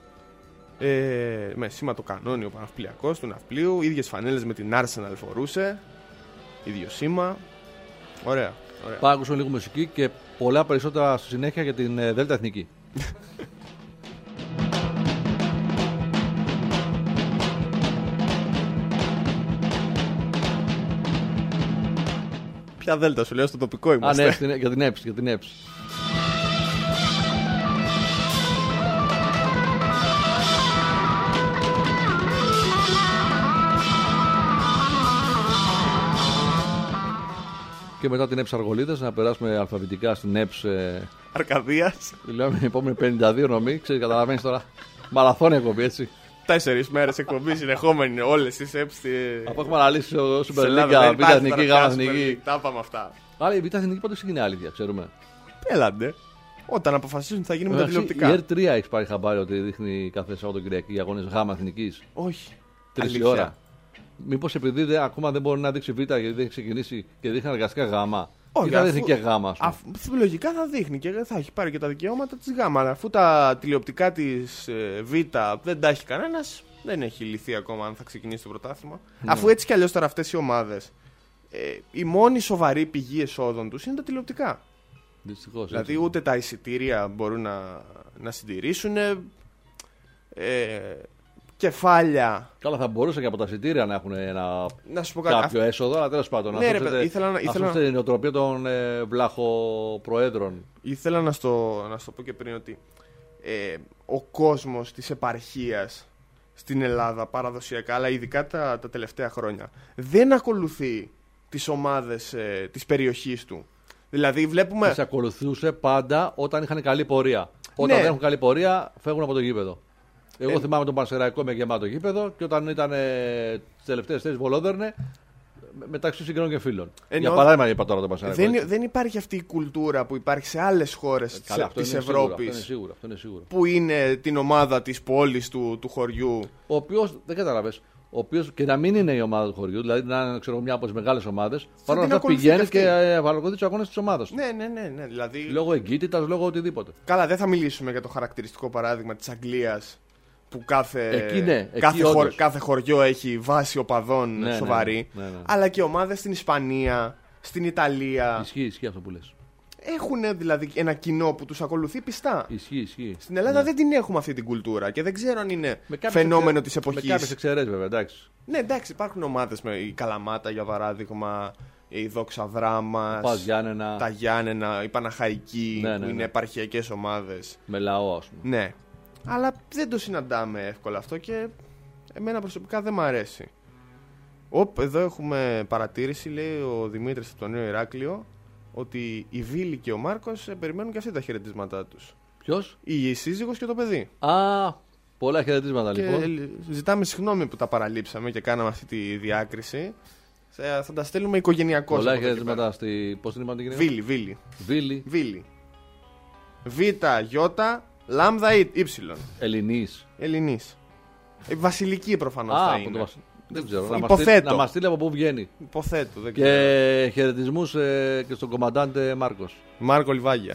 Ε, με σήμα το κανόνι ο Παναυπλιακός του Ναυπλίου. Ίδιες φανέλες με την Arsenal φορούσε. Ίδιο σήμα. Ωραία. ωραία. Πάμε να ακούσουμε λίγο μουσική και πολλά περισσότερα στη συνέχεια για την ε, Δέλτα Εθνική. Ποια δέλτα σου λέω, στο τοπικό Α, είμαστε. ναι, στην- για την ΕΠΣ, για την ΕΠΣ. Και μετά την ΕΠΣ Αργολίδας να περάσουμε αλφαβητικά στην ΕΠΣ. Ε, Αρκαδίας. Λέμε την επόμενη πενήντα δύο νομή. Ξέρεις, καταλαβαίνεις τώρα. Μαραθώνια εκπομπή, έτσι. Τέσσερις μέρες εκπομπή συνεχόμενη όλες τις ΕΠ στη... Αφού έχουμε αναλύσει το Super στην Ελλάδα. League, Δεν Β' υπάρχει Εθνική, τώρα Γ' πια Εθνική. Super League. Τα είπαμε αυτά. Άρα η Β' Εθνική πότε ξεκινάει αλήθεια, ξέρουμε. Έλαντε. Όταν αποφασίσουν θα γίνει με τα Εντάξει, η τηλεοπτικά. Ερ τρία έχει πάρει χαμπάρι ότι δείχνει κάθε Σαββατοκυριακή αγώνες Γ' Εθνικής. Όχι. Τρεις η Αλήθεια. ώρα. Μήπως επειδή δεν, ακόμα δεν μπορεί να δείξει Β' γιατί δεν έχει ξεκινήσει και δείχνει αναγκαστικά Γ. Όχι, Ή θα αφού- δείχνει και Γ, ας πούμε. Αφού, λογικά θα δείχνει και θα έχει πάρει και τα δικαιώματα της ΓΑΜΑ. Αλλά αφού τα τηλεοπτικά της ε, Β δεν τα έχει κανένας, δεν έχει λυθεί ακόμα αν θα ξεκινήσει το πρωτάθλημα. Ναι. Αφού έτσι κι αλλιώς τώρα αυτές οι ομάδες, ε, η μόνη σοβαρή πηγή εσόδων τους είναι τα τηλεοπτικά. Δυστυχώς. Δηλαδή έτσι. ούτε τα εισιτήρια μπορούν να, να συντηρήσουν. Ε, κεφάλια. Καλά, θα μπορούσε και από τα εισιτήρια να έχουν ένα Να σου πω κάτι. κάποιο έσοδο, αλλά τέλος πάντων. Ναι, να ρε, σώσετε- παιδί, ήθελα να- να ήθελα σώσετε την νοοτροπία των ε, βλαχοπροέδρων. Ήθελα να στο, να στο πω και πριν ότι ε, ο κόσμος της επαρχίας στην Ελλάδα παραδοσιακά, αλλά ειδικά τα, τα τελευταία χρόνια, δεν ακολουθεί τις ομάδες ε, της περιοχής του. Δηλαδή βλέπουμε... Τις ακολουθούσε πάντα όταν είχαν καλή πορεία. Όταν Ναι. δεν έχουν καλή πορεία, φεύγουν από το γήπεδο. Εγώ Ε, θυμάμαι τον Πανσεραϊκό με γεμάτο γήπεδο και όταν ήταν ε, τις τελευταίες θέσεις βολόδερνε, μεταξύ συγγενών και φίλων. Εννοώ, Για παράδειγμα, είπα τώρα το Παναθηναϊκό. Δεν, δεν υπάρχει αυτή η κουλτούρα που υπάρχει σε άλλες χώρες της Ευρώπης. Αυτό είναι σίγουρο. Αυτό είναι σίγουρο. Που είναι την ομάδα της πόλης του, του χωριού. Ο οποίος, δεν καταλαβες, ο οποίος και να μην είναι η ομάδα του χωριού, δηλαδή να είναι ξέρω, μια από τις μεγάλες ομάδες, παρόλα αυτά πηγαίνει και παρακολουθεί τους αγώνες της ομάδας του. Ναι, ναι, ναι, ναι. Δηλαδή... Λόγω εγκύτητας, λόγω οτιδήποτε. Καλά, δεν θα μιλήσουμε για το χαρακτηριστικό παράδειγμα της Αγγλίας που κάθε, εκεί, ναι, κάθε, εκεί, χω... κάθε χωριό έχει βάση οπαδών ναι, σοβαρή. Ναι, ναι, ναι. Αλλά και ομάδες στην Ισπανία, στην Ιταλία. Ισχύει, ισχύει αυτό που λες. Έχουν δηλαδή ένα κοινό που τους ακολουθεί πιστά. Ισχύει, ισχύει. Στην Ελλάδα ναι. δεν την έχουμε αυτή την κουλτούρα και δεν ξέρω αν είναι με φαινόμενο εξε... της εποχής. Με κάποιες εξαιρέσεις βέβαια, εντάξει. Ναι, εντάξει, υπάρχουν ομάδες με η Καλαμάτα για παράδειγμα, η Δόξα Δράμας, Γιάννενα. τα Γιάννενα, η Παναχαϊκή ναι, ναι, που ναι. είναι επαρχιακές ομάδες. Με λαό, ας πούμε. Ναι. Αλλά δεν το συναντάμε εύκολα αυτό και εμένα προσωπικά δεν μ' αρέσει. Οπ, εδώ έχουμε παρατήρηση, λέει ο Δημήτρης από το Νέο Ηράκλειο, ότι η Βίλη και ο Μάρκος ε, περιμένουν και αυτοί τα χαιρετίσματά τους. Ποιος? Η σύζυγος και το παιδί. Α, πολλά χαιρετίσματα Και λοιπόν. ζητάμε συγγνώμη που τα παραλείψαμε και κάναμε αυτή τη διάκριση. Θα, θα τα στέλνουμε οικογενειακώς. Πολλά χαιρετίσματα στη. Πώς την είπατε την γυναίκα? Βίλη, Βίλη. Βίλη. Βίλη. Β, Ι, λάμδα, Ι. Ελληνής. Ελληνής. Ε, βασιλική προφανώς Α, θα από είναι. το βασ... Δεν ξέρω. Να μας, Υποθέτω. στείλει, να μας στείλει από πού βγαίνει. Υποθέτω. Δεν Και ξέρω. χαιρετισμούς ε, και στον κομμαντάντε Μάρκος. Μάρκο Λιβάγια.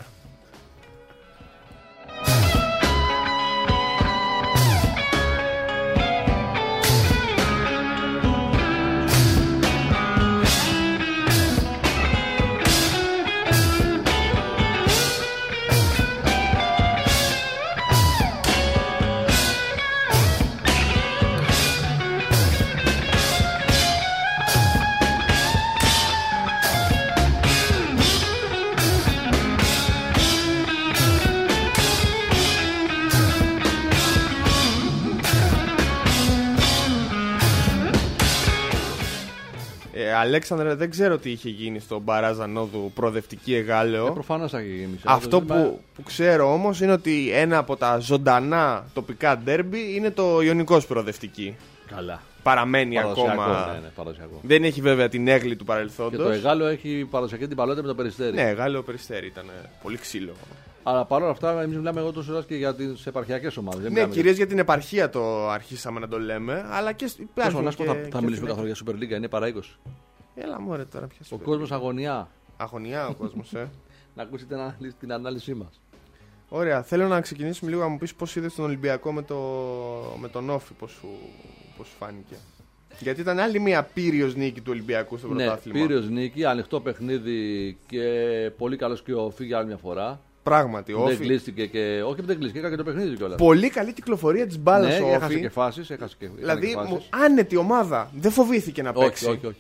Ε, Αλέξανδρε, δεν ξέρω τι είχε γίνει στον Μπαράζ Νόδου προοδευτική Εγάλεο. Ε, προφανώς θα έχει γίνει. Αυτό που, που ξέρω όμως είναι ότι ένα από τα ζωντανά τοπικά ντέρμπι είναι το Ιωνικός προοδευτική. Καλά. Παραμένει Παραδοσιακό, ακόμα. ναι, ναι, παραδοσιακό. Δεν έχει βέβαια την έγκλη του Και παρελθόντος. το Εγάλο έχει παραδοσιακή την παλότητα με το Περιστέρι. Ναι, Εγάλεο Περιστέρι ήταν πολύ ξύλο. Αλλά παρόλα αυτά, εμείς μιλάμε εγώ τόσο και για τις επαρχιακές ομάδες. Δεν Ναι, μιλάμε κυρίως για την επαρχία το αρχίσαμε να το λέμε, αλλά και για... υπάρχουν Πώς, και, θα, και θα μιλήσουμε στην- καθόλου για Super League, είναι παρά είκοσι. Έλα μωρέ τώρα πια. Ο κόσμος αγωνιά. Αγωνιά ο κόσμος, ε. Να ακούσετε την ανάλυση, την ανάλυση μας. Ωραία, θέλω να ξεκινήσουμε λίγο να μου πεις πώς είδες τον Ολυμπιακό με, το... με τον Όφη, πώς σου... πώς σου φάνηκε. Γιατί ήταν άλλη μια πύριος νίκη του Ολυμπιακού στο Ναι, πρωτάθλημα. πύριος νίκη, ανοιχτό παιχνίδι και πολύ καλός και ο Όφη για άλλη μια φορά. Πράγματι, ο Δεν Όφη. κλείστηκε και. Όχι, δεν κλείστηκε, έκανε και το παιχνίδι κιόλας. Πολύ καλή κυκλοφορία της μπάλας Ναι, ο έχασε Όφη. και φάσεις, έχασε και. έκανε Δηλαδή, και φάσεις. μου... άνετη ομάδα. Δεν φοβήθηκε να παίξει. Όχι, όχι, όχι.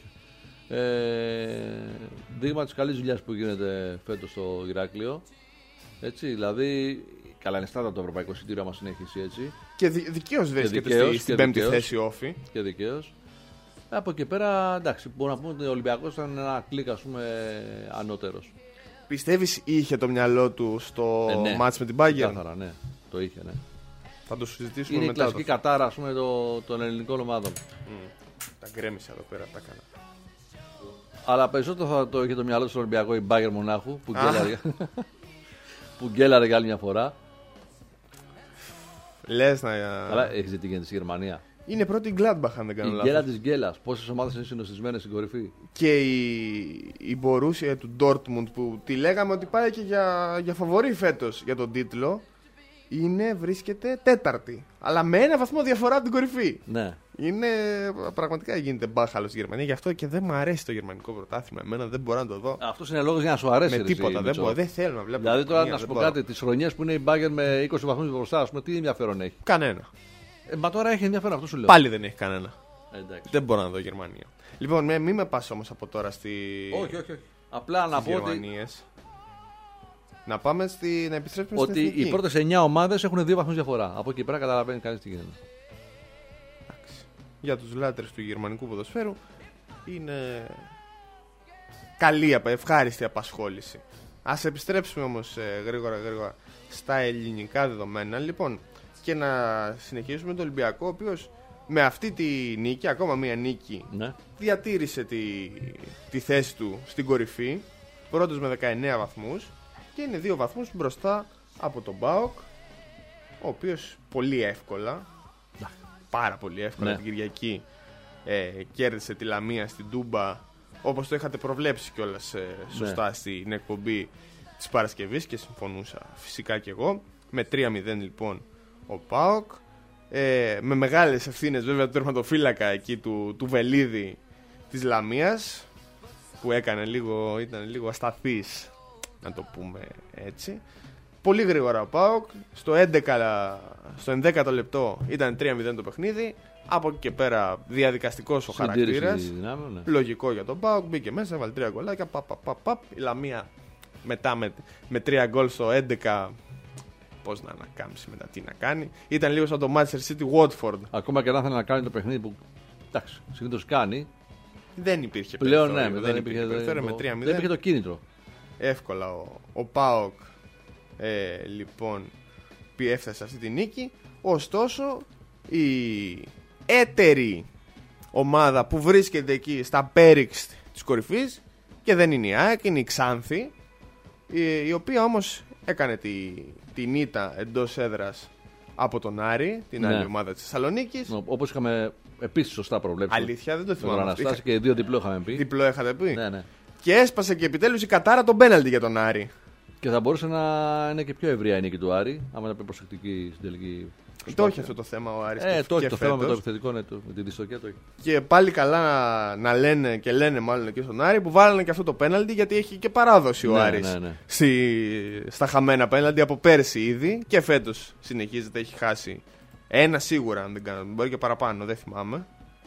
Ε, δείγμα της καλής δουλειάς που γίνεται φέτος στο Ηράκλειο. Έτσι, δηλαδή, καλά είναι στάτα το ευρωπαϊκό εισιτήριο άμα συνεχίσει έτσι. Και δι... δικαίως βρίσκεται δικαίως, στη... στην και πέμπτη δικαίως. θέση ο Όφη. Και δικαίως. Από εκεί πέρα, εντάξει, μπορούμε να πούμε ότι ο Ολυμπιακός ήταν ένα κλικ, ας πούμε, ανώτερος. Πιστεύεις είχε το μυαλό του στο Ε, ναι. μάτς με την Bayern? Κάθαρα, ναι. Το είχε, ναι. Θα το συζητήσουμε Είναι η μετά. κλασική Το... κατάρα, ας πούμε, το, των ελληνικών ομάδων. Τα γκρέμισα εδώ πέρα, τα έκανα. Αλλά περισσότερο θα το είχε το μυαλό του στον Ολυμπιακό η Bayern Μονάχου που Α. γκέλαρε, που γκέλαρε για άλλη μια φορά. Λες να... Αλλά έχει δει τι γίνεται στη Γερμανία. Είναι πρώτη η Gladbach αν δεν κάνω Η λάθος. γκέλα τη γκέλα. Πόσες ομάδες είναι συνοστισμένες στην κορυφή. Και η, η Borussia του Dortmund που τη λέγαμε ότι πάει και για, για φαβορί φέτος για τον τίτλο, είναι, βρίσκεται τέταρτη. Αλλά με ένα βαθμό διαφορά από την κορυφή. Ναι. Είναι, πραγματικά γίνεται μπάχαλο στη Γερμανία. Γι' αυτό και δεν μου αρέσει το γερμανικό πρωτάθλημα. Εμένα δεν μπορώ να το δω. Αυτό είναι λόγος για να σου αρέσει. Με ρε, τίποτα. εσύ, Δεν, Μητσό. μπορώ, δεν θέλω να βλέπω. Δηλαδή τώρα Γερμανία, να σου δεν πω μπορώ. κάτι, τις χρονιές που είναι η Bayern με είκοσι βαθμούς μπροστά, ας πούμε, τι ενδιαφέρον έχει. Κανένα. Ε, μα τώρα έχει ενδιαφέρον, αυτό σου λέω. Πάλι δεν έχει κανένα. Ε, εντάξει. Δεν μπορώ να δω Γερμανία. Λοιπόν, με, μην με πας όμως από τώρα στη... Όχι, όχι, όχι. Απλά να στις πω ότι, Γερμανίες. Να πάμε στη... να επιστρέψουμε στην ότι εθνική. οι πρώτες εννιά ομάδες έχουν δύο βαθμούς διαφορά. Από εκεί πέρα καταλαβαίνει κανείς τι γίνεται. Εντάξει. Για τους λάτρες του γερμανικού ποδοσφαίρου είναι καλή, απα- ευχάριστη απασχόληση. Ας επιστρέψουμε όμως ε, γρήγορα γρήγορα στα ελληνικά δεδομένα. Λοιπόν, και να συνεχίσουμε τον Ολυμπιακό, ο οποίος με αυτή τη νίκη, ακόμα μία νίκη, Ναι. διατήρησε τη, τη θέση του στην κορυφή. Πρώτος με δεκαεννέα βαθμούς και είναι δύο βαθμούς μπροστά από τον ΠΑΟΚ, ο οποίος πολύ εύκολα, πάρα πολύ εύκολα, Ναι. την Κυριακή ε, κέρδισε τη Λαμία στην Τούμπα, όπως το είχατε προβλέψει κιόλας ε, σωστά Ναι. στην εκπομπή της Παρασκευής και συμφωνούσα φυσικά κι εγώ. Με τρία μηδέν λοιπόν ο ΠΑΟΚ, ε, με μεγάλες ευθύνες βέβαια του τερματοφύλακα εκεί του, του Βελίδη της Λαμίας, που έκανε λίγο, ήταν λίγο ασταθής, να το πούμε έτσι. Πολύ γρήγορα ο ΠΑΟΚ, στο, έντεκα, στο ενδέκατο λεπτό ήταν τρία μηδέν το παιχνίδι. Από εκεί και πέρα διαδικαστικός ο Συντήρηση χαρακτήρας. δυνάμεων, ναι. Λογικό για τον ΠΑΟΚ, μπήκε μέσα, έβαλε τρία γκολάκια. Παπ, παπ, παπ, παπ. Η Λαμία μετά με, με τρία γκολ στο έντεκα. Πώς να ανακάμψει μετά, τι να κάνει. Ήταν λίγο σαν το Manchester City Watford. Ακόμα και αν ήθελε να κάνει το παιχνίδι που. Εντάξει, συνήθως κάνει. Δεν υπήρχε Πλέον περιθώριο, ναι, δεν υπήρχε περιθώριο, με τρία δεν μηδέν. υπήρχε το κίνητρο. Εύκολα ο, ο ΠΑΟΚ ε, λοιπόν πι- έφτασε σε αυτή τη νίκη. Ωστόσο η έτερη ομάδα που βρίσκεται εκεί στα πέριξ της κορυφής και δεν είναι η ΑΕΚ, είναι η Ξάνθη, η, η οποία όμως έκανε τη, την ήττα εντός έδρας από τον Άρη, την Ναι. άλλη ομάδα της Θεσσαλονίκης. Όπως είχαμε επίσης σωστά προβλέψει. Αλήθεια, δεν το Με τον θυμάμαι. Αναστάση Είχα- και δύο διπλό είχαμε πει. Διπλό είχατε πει. Ναι, ναι. Και έσπασε και επιτέλους η κατάρα τον πέναλτι για τον Άρη. Και θα μπορούσε να είναι και πιο ευρεία η νίκη του Άρη, άμα είναι πιο προσεκτική στην τελική. Το έχει αυτό το θέμα ο Άρης. Ε, και- το έχει και το θέμα με το φέτος. επιθετικό, ναι, το, με τη δυστοκία το έχει. Και πάλι καλά να, να λένε και λένε μάλλον και στον Άρη που βάλανε και αυτό το πέναλτι, γιατί έχει και παράδοση ο Ναι, Άρης ναι, ναι. στη- στα χαμένα πέναλτι από πέρσι ήδη και φέτος συνεχίζεται, έχει χάσει ένα σίγουρα, αν δεν κάνω, μπορεί και παραπάνω, δεν θυμάμαι.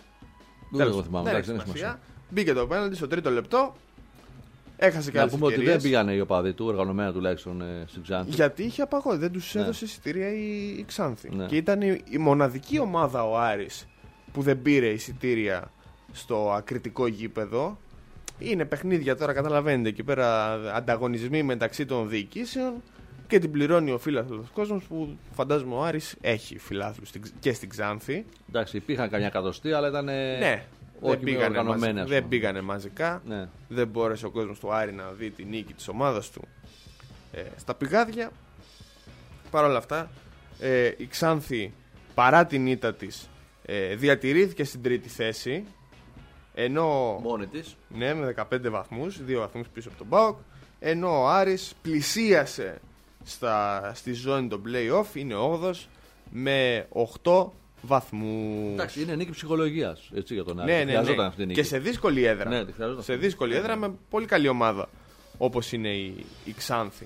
Δεν Τέλος, εγώ θυμάμαι, δεν εντάξει, έχει δεν έχει σημασία. σημασία. Μπήκε το πέναλτι στο τρίτο λεπτό, έχασε και Να άλλες πούμε ότι δεν ευκαιρίες. πήγανε οι οπαδοί του, οργανωμένα τουλάχιστον ε, στην Ξάνθη. Γιατί είχε απαγόρευση, δεν τους Ναι. έδωσε εισιτήρια η, η Ξάνθη. Ναι. Και ήταν η, η μοναδική ομάδα ο Άρης που δεν πήρε εισιτήρια στο ακριτικό γήπεδο. Είναι παιχνίδια τώρα, καταλαβαίνετε, εκεί πέρα ανταγωνισμοί μεταξύ των διοικήσεων και την πληρώνει ο φίλαθλος κόσμος, που φαντάζομαι ο Άρης έχει φιλάθλους στην- και στην Ξάνθη. Εντάξει, υπήρχαν καμιά εκατοστή, αλλά ήταν. Ναι, όχι δεν πήγανε, οργανωμένοι, μαζι- ας δεν πούμε. πήγανε μαζικά. Ναι. Δεν μπόρεσε ο κόσμος του Άρη να δει τη νίκη της ομάδας του ε, στα πηγάδια. Παρ' όλα αυτά, ε, η Ξάνθη παρά την ήττα της ε, διατηρήθηκε στην τρίτη θέση, ενώ Μόνη τη. ναι, με δεκαπέντε βαθμούς, δύο βαθμούς πίσω από τον ΠΑΟΚ, ενώ ο Άρης πλησίασε στα, στη ζώνη των play-off, είναι όγδοος με οκτώ βαθμούς. Εντάξει, είναι νίκη ψυχολογία για τον Άρη. Ναι, ναι, Χρειαζόταν ναι. αυτή η νίκη. Και σε δύσκολη έδρα. Ναι, τη χρειαζόταν. σε δύσκολη έδρα με πολύ καλή ομάδα όπως είναι η, η Ξάνθη.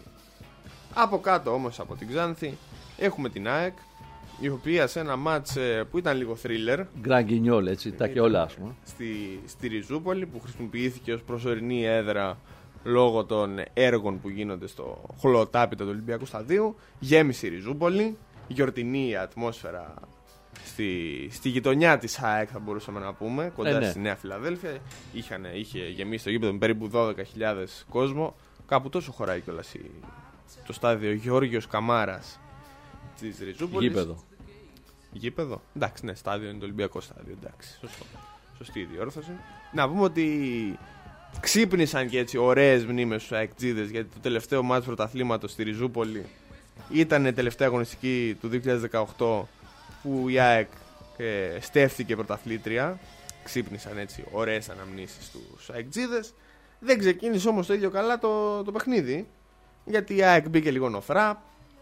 Από κάτω όμως από την Ξάνθη έχουμε την ΑΕΚ, η οποία σε ένα μάτς ε, που ήταν λίγο thriller Γκραγκινιόλ, έτσι, τα και όλα, α πούμε. στη, στη Ριζούπολη, που χρησιμοποιήθηκε ως προσωρινή έδρα λόγω των έργων που γίνονται στο χολοτάπητα του Ολυμπιακού Σταδίου. Γέμισε η Ριζούπολη, γιορτινή ατμόσφαιρα στη, στη γειτονιά της ΑΕΚ, θα μπορούσαμε να πούμε, κοντά Ε, ναι. στη Νέα Φιλαδέλφια. Είχαν, είχε γεμίσει το γήπεδο με περίπου δώδεκα χιλιάδες κόσμο. Κάπου τόσο χωράει κιόλας η- το στάδιο Γιώργος Καμάρας της Ριζούπολης. Γήπεδο. Γήπεδο. Εντάξει, ναι, στάδιο είναι το Ολυμπιακό στάδιο. Εντάξει, σωστό. Σωστή η διόρθωση. Να πούμε ότι ξύπνησαν και έτσι ωραίες μνήμες στους αεκτζίδες, γιατί το τελευταίο μάτς πρωταθλήματος στη Ριζούπολη ήταν τελευταία αγωνιστική του δύο χιλιάδες δεκαοκτώ, που η ΑΕΚ ε, στέφθηκε πρωταθλήτρια. Ξύπνησαν έτσι ωραίες αναμνήσεις στους αεκτζίδες. Δεν ξεκίνησε όμως το ίδιο καλά το, το παιχνίδι, γιατί η ΑΕΚ μπήκε λίγο νοφρά.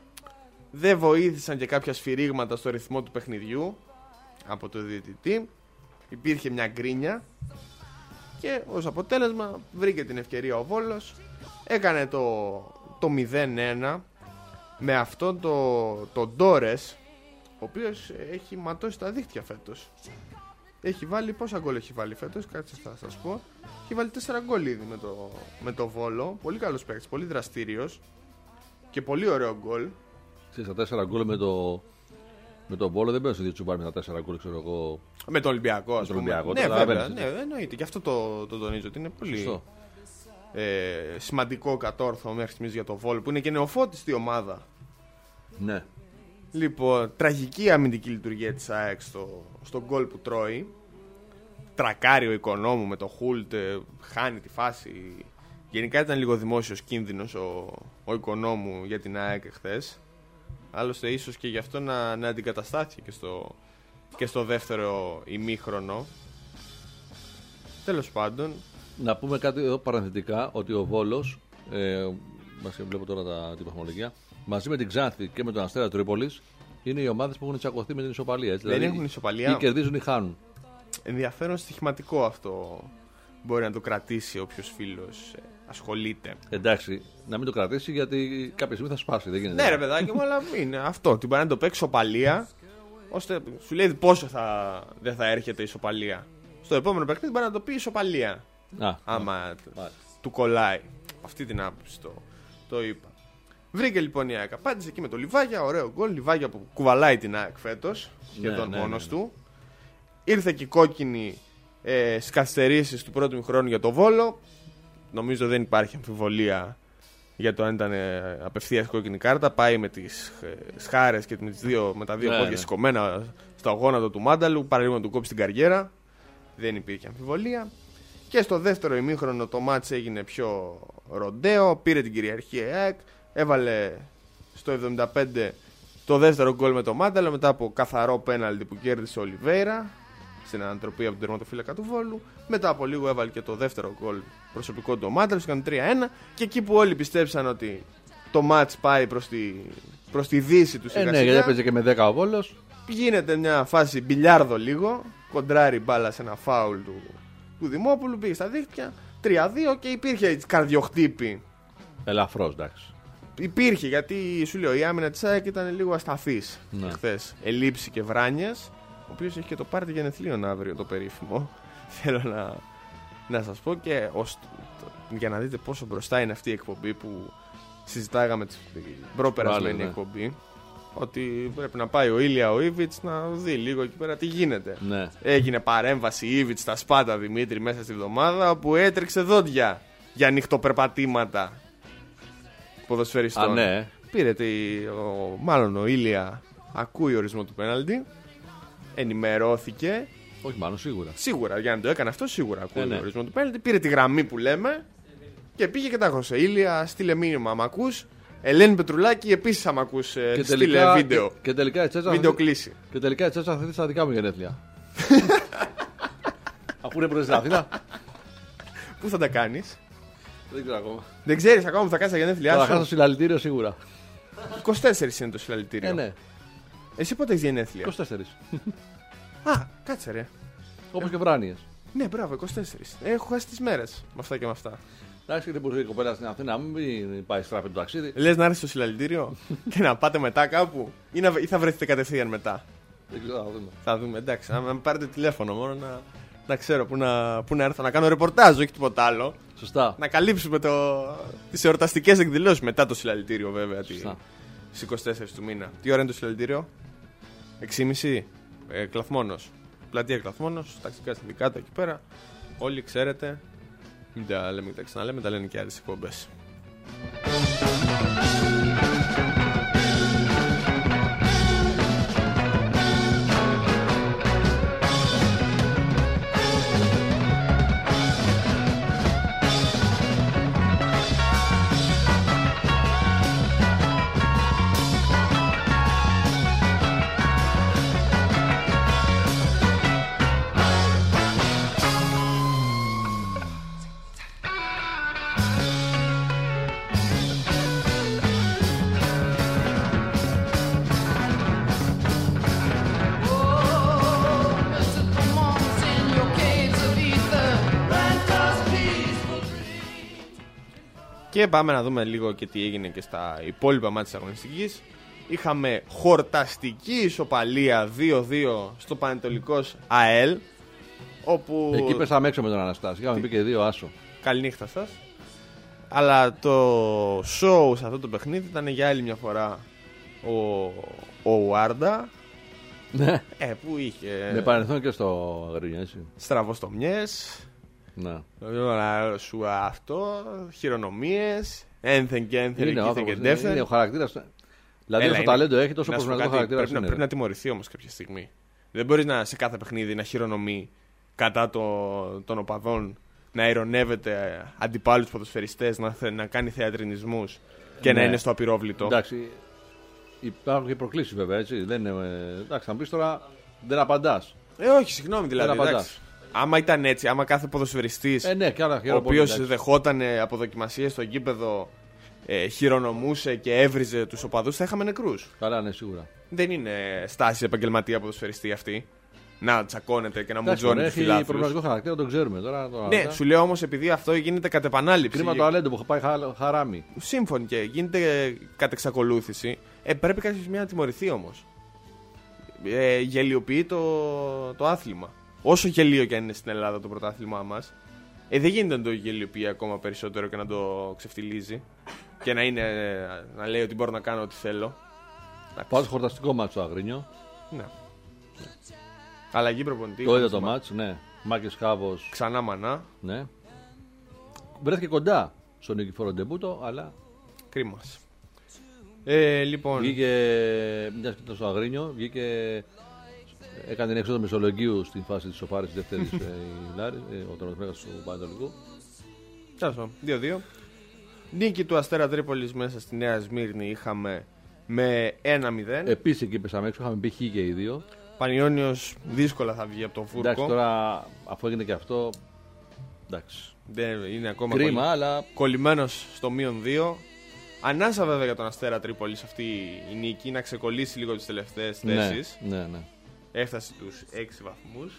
Δεν βοήθησαν και κάποια σφυρίγματα στο ρυθμό του παιχνιδιού από το διαιτητή. Υπήρχε μια γκρίνια και ως αποτέλεσμα βρήκε την ευκαιρία ο Βόλος. Έκανε το, το μηδέν ένα με αυτόν το, το Ντόρες, ο οποίος έχει ματώσει τα δίχτυα φέτος. Έχει βάλει, πόσα γκολ έχει βάλει φέτος, κάτσε θα σας πω. Έχει βάλει τέσσερα γκολ ήδη με το, με το Βόλο. Πολύ καλός παίκτης, πολύ δραστήριος και πολύ ωραίο γκολ. Ξέρεις, τα τέσσερα γκολ με το, με το Βόλο δεν παίρνει δύο τσουμπάρ με τα τέσσερα γκολ, ξέρω εγώ. Με τον Ολυμπιακό, ας τον πούμε. Ολυμπιακό, Ναι, το βέβαια, καταλαβαίνεις, ναι, εννοείται. Και αυτό το, το τονίζω ότι είναι πολύ Σωστό. ε, σημαντικό κατόρθωμα μέχρι στιγμής για το Βόλο, που είναι και νεοφώτιστη ομάδα. Ναι. Λοιπόν, τραγική αμυντική λειτουργία της ΑΕΚ στο, στο γκολ που τρώει. Τρακάρει ο Οικονόμου με το Χούλτ, χάνει τη φάση. Γενικά ήταν λίγο δημόσιος κίνδυνος ο, ο Οικονόμου για την ΑΕΚ εχθές. Άλλωστε ίσως και γι' αυτό να, να αντικαταστάθηκε και στο, και στο δεύτερο ημίχρονο. Τέλος πάντων. Να πούμε κάτι εδώ παρανθετικά, ότι ο Βόλος, ε, μας βλέπω τώρα τα, την βαθμολογία, μαζί με την Ξάνθη και με τον Αστέρα Τρίπολης, είναι οι ομάδες που έχουν τσακωθεί με την ισοπαλία. Έτσι, Δεν δηλαδή, έχουν ισοπαλία. Ή κερδίζουν ή χάνουν. Ενδιαφέρον στοιχηματικό αυτό. Μπορεί να το κρατήσει όποιος φίλος ε, ασχολείται. Εντάξει, να μην το κρατήσει γιατί κάποια στιγμή θα σπάσει. Δεν γίνεται. Ναι, ρε παιδάκι μου, αλλά είναι αυτό. Την πάει να το παίξει ισοπαλία, ώστε σου λέει πόσο θα, δεν θα έρχεται η ισοπαλία. Στο επόμενο παιχνίδι μπορεί να το πει ισοπαλία. Α, άμα α, του, του κολλάει. Αυτή την άποψη το, το είπα. Βρήκε λοιπόν η ΑΕΚ. Απάντησε εκεί με το Λιβάγια. Ωραίο γκολ. Λιβάγια που κουβαλάει την ΑΕΚ φέτος. Σχεδόν ναι, ναι, μόνος ναι, ναι. του. Ήρθε και η κόκκινη ε, στις καθυστερήσεις του πρώτου ημιχρόνου για το Βόλο. Νομίζω δεν υπάρχει αμφιβολία για το αν ήταν ε, απευθείας κόκκινη κάρτα. Πάει με τις ε, σχάρες και με, τις δύο, με τα δύο ναι, πόδια ναι. σηκωμένα στο γόνατο του Μάνταλου. Παραλίγο να του κόψει την καριέρα. Δεν υπήρχε αμφιβολία. Και στο δεύτερο ημίχρονο το μάτς έγινε πιο ροντέο. Πήρε την κυριαρχία η ΑΕΚ. Έβαλε στο εβδομήντα πέντε το δεύτερο γκολ με το Μάνταλο. Μετά από καθαρό πέναλτι που κέρδισε ο Ολιβέιρα στην ανατροπή από τον τερματοφύλακα του Βόλου. Μετά από λίγο έβαλε και το δεύτερο γκολ προσωπικό του Μάνταλο. Έκανε τρία ένα. Και εκεί που όλοι πιστέψαν ότι το μάτς πάει προς τη, προς τη δύση του σιγά ε, ναι, γιατί έπαιζε και με δέκα ο Βόλος. Γίνεται μια φάση μπιλιάρδο λίγο. Κοντράρει μπάλα σε ένα φάουλ του, του Δημόπουλου. Πήγε στα δίχτυα. τρία δύο και υπήρχε καρδιοχτύπη. Ελαφρώς, εντάξει. Υπήρχε γιατί σου λέω η άμυνα της ΑΕΚ ήταν λίγο ασταθής ναι. χθες. Ελείψη και Βράνιας, ο οποίος έχει και το πάρτι γενεθλίων αύριο το περίφημο. Θέλω να, να σας πω και ως, για να δείτε πόσο μπροστά είναι αυτή η εκπομπή που συζητάγαμε την προπερασμένη ναι. εκπομπή. Ότι πρέπει να πάει ο Ήλια ο Ήβιτς να δει λίγο εκεί πέρα τι γίνεται. Ναι. Έγινε παρέμβαση Ήβιτς στα Σπάτα Δημήτρη μέσα στη βδομάδα όπου έτρεξε δόντια για νυχτοπερπατήματα ποδοσφαιριστών. Α, ναι. Πήρε τη, ο, μάλλον ο Ήλια ακούει ορισμό του πέναλτι. Ενημερώθηκε. Όχι, μάλλον σίγουρα. Σίγουρα, για να το έκανε αυτό, σίγουρα ακούει ε, ναι. ορισμό του πέναλτι. Πήρε τη γραμμή που λέμε και πήγε και τα χώσε. Ήλια, στείλε μήνυμα. Άμα ακούς. Ελένη Πετρουλάκη, επίσης άμα ακούς, ε, στείλε βίντεο. Και, και τελικά η Τσέτσα βίντεο θα, κλείσει. Και τελικά η Τσέτσα θα δει στα δικά μου γενέθλια. Αφού είναι πρώτα στην Αθήνα. Πού θα τα κάνεις? Δεν ξέρω ακόμα. Δεν ξέρεις ακόμα που θα κάνεις τα γενέθλιά Θα σου? χάσω συλλαλητήριο σίγουρα. είκοσι τέσσερα είναι το συλλαλητήριο. Ε, ναι. Εσύ πότε έχεις γενέθλια? είκοσι τέσσερα. Α, κάτσε ρε. Όπως και Βράνιες. Ναι, μπράβο, είκοσι τέσσερα. Έχω χάσει τις μέρες με αυτά και με αυτά. Εντάξει, δεν μπορεί η κοπέλα στην Αθήνα, μην πάει στράφη το ταξίδι. Λες να έρθει στο συλλαλητήριο και να πάτε μετά κάπου ή, να, ή θα βρεθείτε κατευθείαν μετά? Δεν ξέρω, θα δούμε. Θα δούμε, εντάξει. Να με πάρετε τηλέφωνο μόνο να, να ξέρω πού να, πού να έρθω να κάνω ρεπορτάζ, όχι τίποτα άλλο. Σωστά. Να καλύψουμε το, τις εορταστικές εκδηλώσεις μετά το συλλαλητήριο, βέβαια. Σωστά. Στις είκοσι τέσσερα του μήνα. Τι ώρα είναι το συλλαλητήριο? έξι και μισή. Ε, Κλαθμόνος. Πλατεία Κλαθμόνος. Ταξικά συνδικάτα εκεί πέρα. Όλοι ξέρετε. Μην τα λέμε και τα ξαναλέμε, τα λένε και άλλες εκπομπές. Και πάμε να δούμε λίγο και τι έγινε και στα υπόλοιπα μάτια της αγωνιστικής. Είχαμε χορταστική ισοπαλία δύο δύο στο Πανετολικός ΑΕΛ, όπου... Εκεί πέσαμε έξω με τον Αναστάση. Είχαμε πει και δύο άσο. Καληνύχτα σας. Αλλά το show σε αυτό το παιχνίδι ήταν για άλλη μια φορά ο, ο Ουάρντα. Ναι. Ε, που είχε... Με παρελθόν και στο Αγρινιέσι. Στραβοστομιές. Ναι. Σου αυτό, χειρονομίες, ένθεν και ένθεν, Είναι ο εκείθεν και άνθρωπος, είναι, είναι ο ντέφεν. χαρακτήρας. Δηλαδή, Έλα, όσο είναι- ταλέντο έχει, τόσο να σου πω προσωπικό κάτι, χαρακτήρα πρέπει, να, είναι. πρέπει να τιμωρηθεί όμως κάποια στιγμή. Δεν μπορεί να σε κάθε παιχνίδι να χειρονομεί κατά το, των οπαδών, να ειρωνεύεται αντιπάλους ποδοσφαιριστές, να, θε- να κάνει θεατρινισμούς και Ναι. να είναι στο απειρόβλητο. Εντάξει, υπάρχουν και προκλήσεις βέβαια, έτσι. Δεν είναι, ε, εντάξει, θα μου πεις τώρα, δεν απαντάς. Ε, όχι, συγγνώμη δηλαδή. Δεν απαντάς. εντάξει. Άμα ήταν έτσι, άμα κάθε ποδοσφαιριστής Ε, ναι, και άλλα ο χαίρομαι πολύ, οποίος εντάξει. δεχόταν αποδοκιμασίες στο γήπεδο, ε, χειρονομούσε και έβριζε τους οπαδούς, θα είχαμε νεκρούς. Καλά, ναι, σίγουρα. Δεν είναι στάση επαγγελματία ποδοσφαιριστή αυτή. Να τσακώνεται και να Εντάξει, μουτζώνει έχει τους φιλάθλους. προβληματικό χαρακτήρα, το ξέρουμε τώρα. τώρα Ναι, αυτά. σου λέω όμως επειδή αυτό γίνεται κατ' επανάληψη. Κρίμα το αλέντο που έχω πάει χα- χαράμι. Σύμφωνοι και γίνεται κατ' εξακολούθηση. Ε, πρέπει κάποια στιγμή να τιμωρηθεί όμως. Ε, γελιοποιεί το, το άθλημα. Όσο γελίο και αν είναι στην Ελλάδα το πρωτάθλημά μας, ε, δεν γίνεται να το γελιοποιεί ακόμα περισσότερο και να το ξεφτιλίζει. Και να, είναι, να λέει ότι μπορώ να κάνω ό,τι θέλω. Πάντως χορταστικό μάτσο το Αγρίνιο. Ναι. Αλλαγή προπονητή. Το είδα το μάτσο, ναι. Μάκης Χάβος, Ξανά μανά. ναι. Βρέθηκε κοντά στον Νικηφόρο Ντεμπούτο, αλλά Κρίμα. Ε, λοιπόν. βγήκε, μιας και ήταν στο Αγρίνιο, βγήκε, έκανε την έξοδο Μεσολογγίου στην φάση της σοφάρης της δεύτερης ε, η Λάρη, ε, ο τερματοφύλακας του Πανετολικού. Τέλος πάντων, δύο δύο. Νίκη του Αστέρα Τρίπολης μέσα στη Νέα Σμύρνη είχαμε με ένα μηδέν. Επίσης εκεί πέσαμε έξω, είχαμε πει χ και οι δύο. Πανιόνιος δύσκολα θα βγει από το Εντάξει, φούρκο. τώρα αφού έγινε και αυτό, εντάξει. Δεν είναι ακόμα Κρίμα, κολλη- αλλά κολλημένος στο μείον δύο. Ανάσα βέβαια για τον Αστέρα Τρίπολης αυτή η νίκη να ξεκολλήσει λίγο τις τελευταίες ναι, θέσεις. ναι, ναι. Έφτασε τους έξι βαθμούς.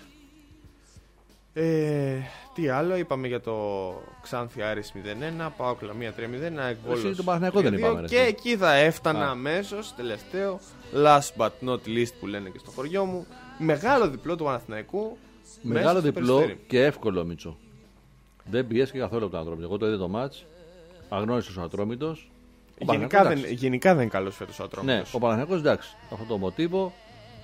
Ε, τι άλλο, είπαμε για το Ξάνθη Άρης μηδέν ένα, Πάοκ Λαμία τρία μηδέν, ΑΕΚ Βόλος Εσύ τον Παναθηναϊκό δεν τρία δύο, είπαμε, ρε, και εσύ. εκεί θα έφτανα Α. αμέσως, τελευταίο, last but not least που λένε και στο χωριό μου, μεγάλο διπλό του Παναθηναϊκού. μέσα Μεγάλο στο διπλό Περιστέρι. και εύκολο, Μίτσο. Δεν πιέστηκε καθόλου από τον Ατρόμητο. Εγώ το είδα το μάτς, αγνώρισε ο Ατρόμητος. Ο Γενικά Παναθηναϊκός, δεν, εντάξει. γενικά δεν είναι καλός φέτος ο Ναι, Ατρόμητος. ο Παναθηναϊκός εντάξει. Αυτό το μοτίβο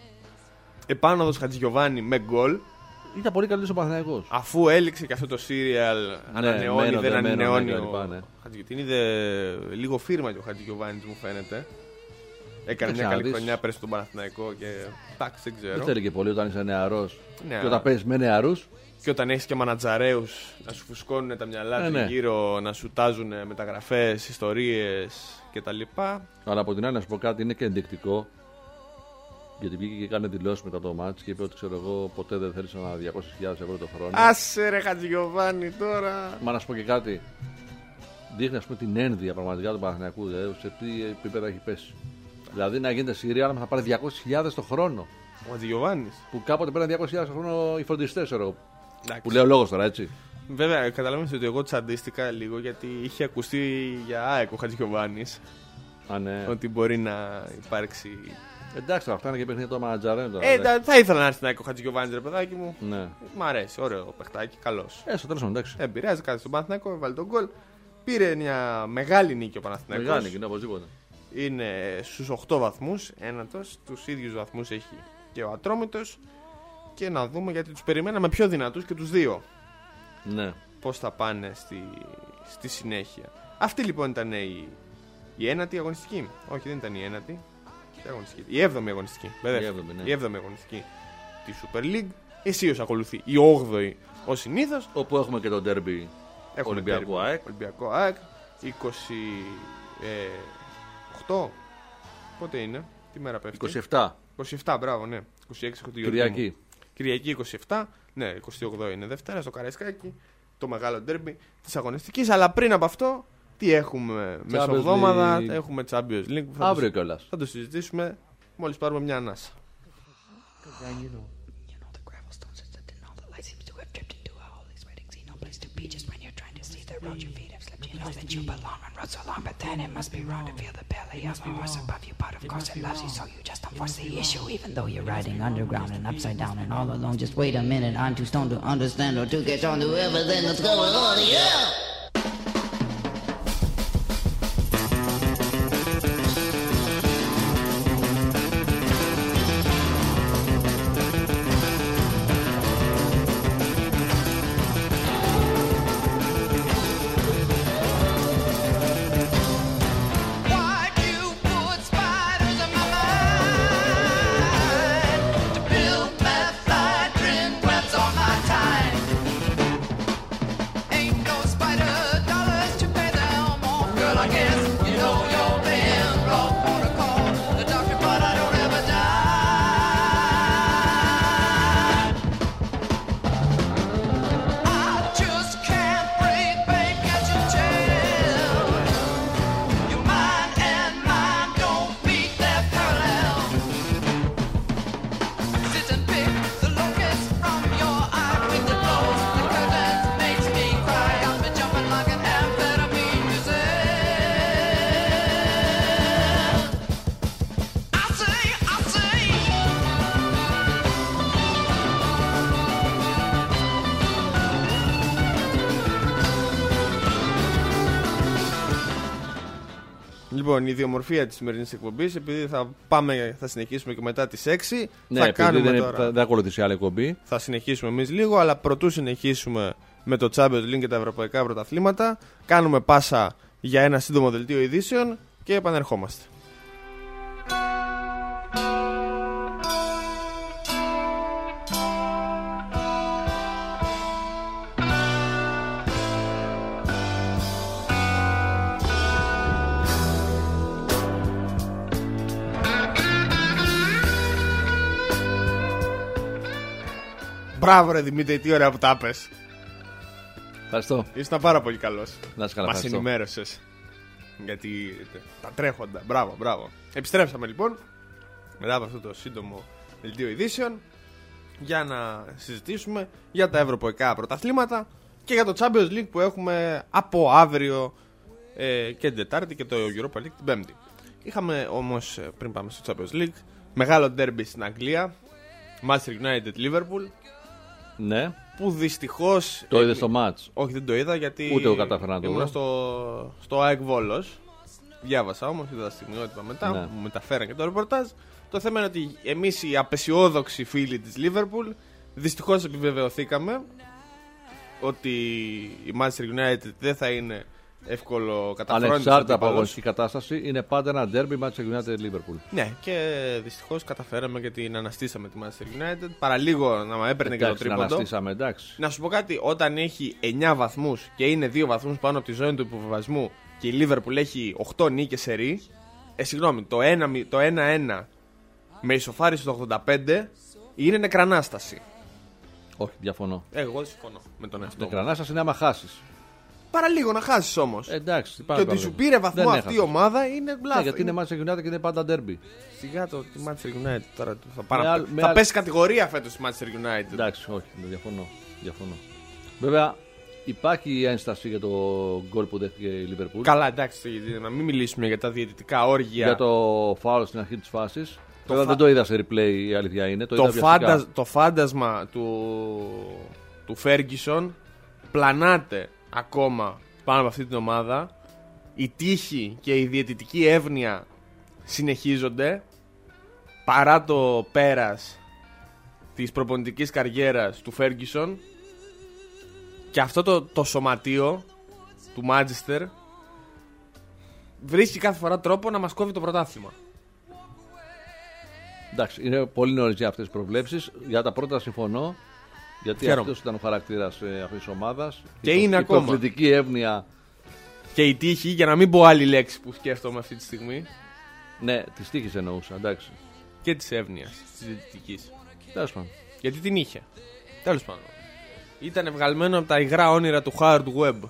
Επάνωδος Χατζηγιοβάνη με γκολ, ήταν πολύ καλύτερος ο Παναθηναϊκός. αφού έληξε και αυτό το σύριαλ ανανεώνει, μένω, δεν δεν μένω, ανανεώνει. ναι, ο κλπ, ναι. Χατζη- Την είδε λίγο φίρμα και ο Χατζηγιοβάνης μου φαίνεται. Έκανε Δεν μια καλή ξαναδείς. χρονιά πέρσι στον Παναθηναϊκό και εντάξει δεν ξέρω. Δεν θέλει και πολύ όταν είσαι νεαρός. Ναι, Και όταν παίζεις με νεαρούς, και όταν έχεις και μανατζαρέους να σου φουσκώνουν τα μυαλά Ναι, του ναι. γύρω, να σου τάζουν μεταγραφές, ιστορίες κτλ. αλλά από την άλλη να σου πω κάτι, είναι και ενδεικτικό. Γιατί βγήκε και έκανε δηλώσεις μετά το μάτς και είπε ότι ξέρω εγώ ποτέ δεν θέλεις ένα διακόσιες χιλιάδες ευρώ το χρόνο. Άσε ρε Χατζηγιοβάνη τώρα. Μα να σου πω και κάτι. Δείχνει ας πούμε την ένδυα πραγματικά του Παναθηναϊκού, δηλαδή σε τι επίπεδα έχει πέσει. Δηλαδή να γίνεται Συρία, αλλά θα πάρει διακόσιες χιλιάδες το χρόνο. Ο Χατζηγιοβάνης. Που κάποτε παίρνουν διακόσιες χιλιάδες το χρόνο οι φροντιστές, ξέρω εγώ. Εντάξει. Που λέω λόγος τώρα, έτσι. Βέβαια, καταλαβαίνετε ότι εγώ τσαντίστηκα λίγο γιατί είχε ακουστεί για ΑΕΚ ο Χατζηγιοβάνης Α, ναι. ότι μπορεί να υπάρξει. Εντάξει, τώρα αυτά είναι και παιχνίδια το μανατζαρένο τώρα. Ε, ναι. τα- θα ήθελα να έρθει να ΑΕΚ ο Χατζηγιοβάνης, ρε παιδάκι μου. Ναι. Μ' αρέσει, ωραίο παιχτάκι, καλός. Ε, στο τέλος εντάξει. Δεν πειράζει, κάτι στον Παναθηναϊκό, έβαλε τον γκολ. Πήρε μια μεγάλη νίκη ο Παναθηναϊκός. Μεγάλη κοινή οπωσδήποτε. Είναι στους οκτώ βαθμούς, ένατος, τους ίδιους βαθμούς έχει και ο Ατρόμητος. Και να δούμε γιατί τους περιμέναμε πιο δυνατούς και τους δύο. Ναι. Πώς θα πάνε στη, στη συνέχεια. Αυτή λοιπόν ήταν η, η ένατη αγωνιστική. Όχι, δεν ήταν η ένατη. Η, αγωνιστική. η έβδομη αγωνιστική. Βέβαια. Η έβδομη, ναι. Η έβδομη αγωνιστική τη Super League. Εσείως ακολουθεί η όγδοη ως συνήθως. Όπου έχουμε και το ντέρμπι Έχουμε Ολυμπιακό τέρμι. ΑΕΚ. Ολυμπιακό ΑΕΚ. είκοσι οκτώ. Πότε είναι, τι μέρα πέφτει. είκοσι επτά είκοσι επτά, μπράβο, ναι. είκοσι έξι έχω τη γιορτή μου. Κυριακή. Κυριακή είκοσι επτά, ναι, είκοσι οκτώ είναι Δευτέρα στο Καραϊσκάκι. Το μεγάλο ντέρμπι της αγωνιστικής. Αλλά πριν από αυτό, τι έχουμε μεσοβδόμαδα, League. έχουμε Champions League. που Θα Αύριο το, κιόλας. θα το συζητήσουμε μόλις πάρουμε μια ανάσα. You know the gravelstones that stepped in all the light seems to have dripped into a hole. These waiting see no place to be just when you're trying to see the road your feet have slipped. You know that you belong on road so long, but then it must be wrong to feel the belly of a horse above you. But of course it loves you, so you just don't force the issue, even though you're riding underground and upside down and all alone. Just wait a minute, I'm too stoned to understand or to catch on to everything that's going on. Yeah. Why'd you put spies Λοιπόν, η ιδιομορφία της σημερινής εκπομπής, επειδή θα, πάμε, θα συνεχίσουμε και μετά τις έξι. Ναι, θα κάνουμε δεν, τώρα. θα, δεν ακολουθήσει άλλη εκπομπή. Θα συνεχίσουμε εμείς λίγο, αλλά πρωτού συνεχίσουμε με το Champions League και τα ευρωπαϊκά πρωταθλήματα, κάνουμε πάσα για ένα σύντομο δελτίο ειδήσεων και επανερχόμαστε. Μπράβο ρε Δημήτρη, τι ωραία που τα πες. Ευχαριστώ. Ήσουν πάρα πολύ καλός. Να είσαι καλά, Μας ευχαριστώ. ενημέρωσες. Γιατί τα τρέχοντα. Μπράβο, μπράβο. Επιστρέψαμε λοιπόν μετά από αυτό το σύντομο δελτίο ειδήσεων για να συζητήσουμε για τα ευρωπαϊκά πρωταθλήματα και για το Champions League που έχουμε από αύριο ε, και την Τετάρτη και το Europa League την Πέμπτη. Είχαμε όμως, πριν πάμε στο Champions League, μεγάλο derby στην Αγγλία, Manchester United Liverpool. Ναι. Που δυστυχώς. Το είδες στο match? Όχι, δεν το είδα γιατί. Ούτε εγώ κατάφερα να το ήμουν δω. στο, στο ΑΕΚ Βόλος. Διάβασα όμως, είδα τα στιγμιότυπα μετά. Ναι. Μου μεταφέραν και το ρεπορτάζ. Το θέμα είναι ότι εμείς οι απεσιόδοξοι φίλοι της Liverpool δυστυχώς επιβεβαιωθήκαμε ότι η Manchester United δεν θα είναι εύκολο καταφρόνητος Ανεξάρτητα από αντίπαλος. αγωνιστική κατάσταση, είναι πάντα ένα derby Manchester United Liverpool. Ναι, και δυστυχώς καταφέραμε και την αναστήσαμε τη Manchester United. Παραλίγο να με έπαιρνε και το Εντάξει, να τρίποντο. αναστήσαμε, εντάξει. Να σου πω κάτι, όταν έχει εννιά βαθμούς και είναι δύο βαθμούς πάνω από τη ζώνη του υποβιβασμού και η Liverpool έχει οκτώ νίκες σερί, ε, συγγνώμη, το ένα το ένα ένα με ισοφάριση το ογδόντα πέντε είναι νεκρανάσταση. Όχι, διαφωνώ. Ε, εγώ συμφωνώ με τον εαυτό μου. Νεκρανάσταση είναι άμα χάσεις. Παραλίγο να χάσεις όμως. Ε, εντάξει, τι Και πάμε ότι τώρα. σου πήρε βαθμό Δεν αυτή η έχασες. ομάδα είναι μπλάφ. Ναι, γιατί είναι Manchester United και είναι πάντα derby. Σιγά το τη Manchester United τώρα θα, πάρω... Με άλλ- με θα άλλ- πέσει κατηγορία φέτος η Manchester United. Εντάξει, όχι, διαφωνώ. διαφωνώ. Βέβαια, υπάρχει η ένσταση για το γκολ που δέχτηκε η Liverpool. Καλά, εντάξει, να μην μιλήσουμε για τα διαιτητικά όργια. Για το φάουλ στην αρχή της φάσης. Βέβαια φα- δεν το είδα σε replay, η αλήθεια είναι. Το, το, είδα βιαστικά. φάντασ- το φάντασμα του, του Ferguson πλανάται ακόμα πάνω από αυτή την ομάδα. Η τύχη και η διαιτητική εύνοια συνεχίζονται παρά το πέρας της προπονητικής καριέρας του Ferguson, και αυτό το, το σωματείο του Manchester βρίσκει κάθε φορά τρόπο να μας κόβει το πρωτάθλημα. Εντάξει, είναι πολύ νωρίς για αυτές τις προβλέψεις. Για τα πρώτα συμφωνώ. Γιατί Χαίρομαι. αυτός ήταν ο χαρακτήρας ε, αυτής της ομάδας. Και η, είναι η ακόμα. προκλητική εύνοια. Και η τύχη, για να μην πω άλλη λέξη που σκέφτομαι αυτή τη στιγμή, Ναι, της τύχης εννοούσα, εντάξει. και της εύνοιας, της διαιτητικής. Τέλος πάντων. Γιατί την είχε. Τέλος πάντων. Ήταν βγαλμένο από τα υγρά όνειρα του Howard Webb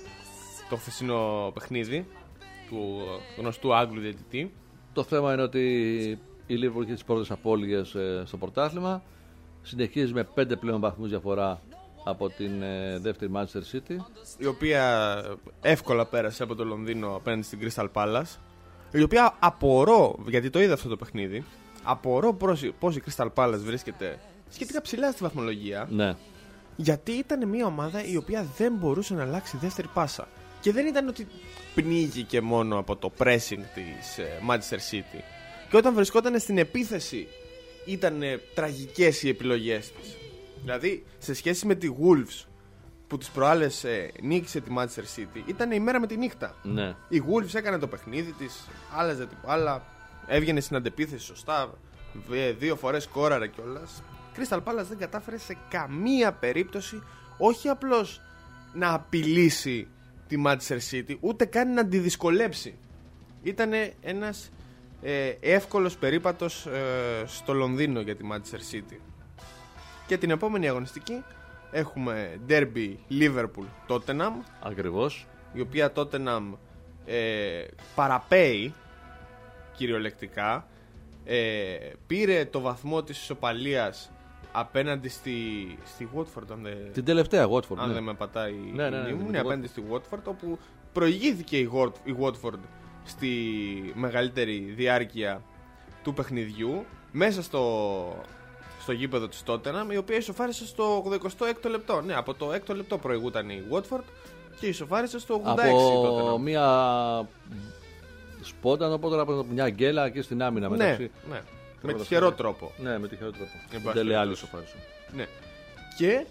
το χθεσινό παιχνίδι του γνωστού Άγγλου διαιτητή. Το θέμα είναι ότι η Liverpool έχει τις πρώτες απώλειες ε, στο πρωτάθλημα. Συνεχίζει με πέντε πλέον βαθμούς διαφορά από την ε, δεύτερη Manchester City. Η οποία εύκολα πέρασε από το Λονδίνο απέναντι στην Crystal Palace. Η οποία απορώ, γιατί το είδα αυτό το παιχνίδι, απορώ πώς, πώς η Crystal Palace βρίσκεται σχετικά ψηλά στη βαθμολογία. Ναι. Γιατί ήταν μια ομάδα η οποία δεν μπορούσε να αλλάξει δεύτερη πάσα. Και δεν ήταν ότι πνίγηκε μόνο από το pressing της ε, Manchester City. Και όταν βρισκόταν στην επίθεση ήταν ε, τραγικές οι επιλογές της. Δηλαδή σε σχέση με τη Wolves που τις προάλλες ε, νίκησε τη Manchester City, ήταν η μέρα με τη νύχτα. Ναι. Η Wolves έκανε το παιχνίδι της, άλλαζε την μπάλα, έβγαινε στην αντεπίθεση σωστά, ε, δύο φορές σκόραρε κιόλας. Crystal Palace δεν κατάφερε σε καμία περίπτωση όχι απλώς να απειλήσει τη Manchester City, ούτε καν να τη δυσκολέψει. Ήτανε ένας ε, εύκολος περίπατος ε, στο Λονδίνο για τη Manchester City. Και την επόμενη αγωνιστική έχουμε Derby Liverpool Tottenham, Ακριβώς. η οποία Tottenham ε, παραπέει κυριολεκτικά, ε, πήρε το βαθμό της ισοπαλίας απέναντι στη, στη Watford, αν δεν, Την τελευταία Watford. αν Ναι. δεν με πατάει η Ναι, ναι, ναι, μνήμη μου, την είναι Watford. απέναντι στη Watford, όπου προηγήθηκε η, Wat- η Watford στη μεγαλύτερη διάρκεια του παιχνιδιού μέσα στο, στο γήπεδο της Tottenham, η οποία ισοφάρισε στο ογδοηκοστό έκτο λεπτό. Ναι, από το έκτο λεπτό προηγούταν η Watford και ισοφάρισε στο ογδόντα έξι η Από Tottenham. μια Σπόντα, να το πω τώρα από μια γκέλα και στην άμυνα Ναι, μεταξύ. ναι. Με τυχερό τρόπο. Ναι, με τυχερό τρόπο. Εν πάση Τελε άλλη περιπτώσει. σοφάρισε. Ναι. Και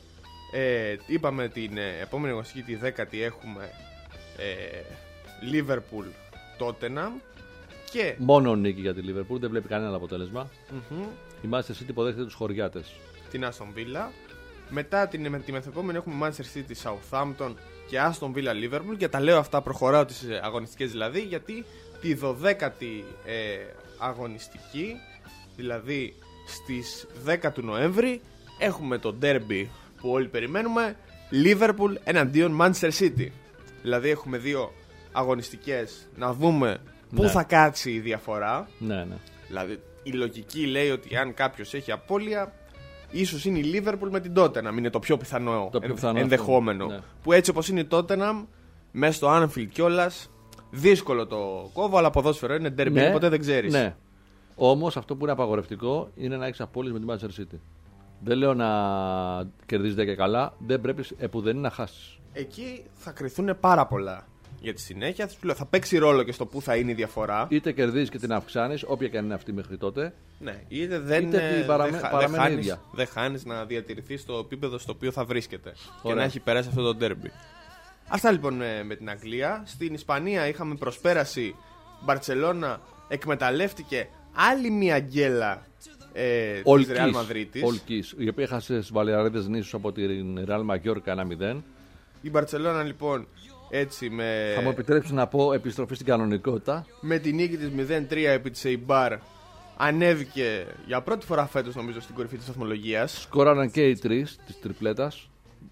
ε, είπαμε την ε, επόμενη αγωνιστική, τη δέκατη, έχουμε ε, Liverpool Tottenham και Μόνο νίκη για τη Liverpool, δεν βλέπει κανένα άλλο αποτέλεσμα. μ-χ, Η Manchester City υποδέχεται τους χωριάτες. την Aston Villa. Μετά την, με, τη μεθεπόμενη έχουμε Manchester City Southampton και Aston Villa Liverpool. Και τα λέω αυτά, προχωράω τις ε, αγωνιστικές δηλαδή, γιατί τη δωδέκατη ε, αγωνιστική, δηλαδή στις δέκα του Νοέμβρη, έχουμε το derby που όλοι περιμένουμε, Liverpool εναντίον Manchester City. Δηλαδή έχουμε δύο αγωνιστικές να δούμε πού Ναι. θα κάτσει η διαφορά. Ναι, ναι. Δηλαδή η λογική λέει ότι αν κάποιος έχει απώλεια, ίσως είναι η Liverpool με την Tottenham. Είναι το πιο πιθανό, Το πιο εν- πιθανό ενδεχόμενο. αυτό, ναι. Που έτσι όπως είναι η Tottenham, μέσα στο Anfield κιόλας, δύσκολο το κόβω, αλλά ποδόσφαιρο είναι derby, Ναι, ποτέ δεν ξέρεις. Ναι. Όμως αυτό που είναι απαγορευτικό είναι να έχεις απόλυση με τη Manchester City. Δεν λέω να κερδίζετε και καλά, δεν πρέπει επουδενή να χάσεις. Εκεί θα κρυθούν πάρα πολλά για τη συνέχεια. Θα σου λέω, θα παίξει ρόλο και στο που θα είναι η διαφορά. Είτε κερδίζεις και την αυξάνεις, όποια και αν είναι αυτή μέχρι τότε. Ναι, είτε δεν, Είτε ε, την παραμε- δεν, χα- παραμένει δεν χάνεις, ίδια. δεν χάνεις να διατηρηθεί στο επίπεδο στο οποίο θα βρίσκεται και Ωραία. να έχει περάσει αυτό το ντέρμπι. Αυτά λοιπόν ε, με την Αγγλία. Στην Ισπανία είχαμε προσπέραση. Μπαρτσελώνα εκμεταλλεύτηκε άλλη μια γκέλα ε, της All Real Kiss, Madrid. All Kiss, η οποία έχασε στις Βαλεαρίδες νήσους από την Real Mallorca ένα μηδέν. Η Μπαρτσελώνα λοιπόν έτσι με, Θα μου επιτρέψει να πω επιστροφή στην κανονικότητα. με τη νίκη της μηδέν τρία επί της Eibar ανέβηκε για πρώτη φορά φέτος νομίζω στην κορυφή της βαθμολογίας. Σκόραραν και οι τρεις της τριπλέτας.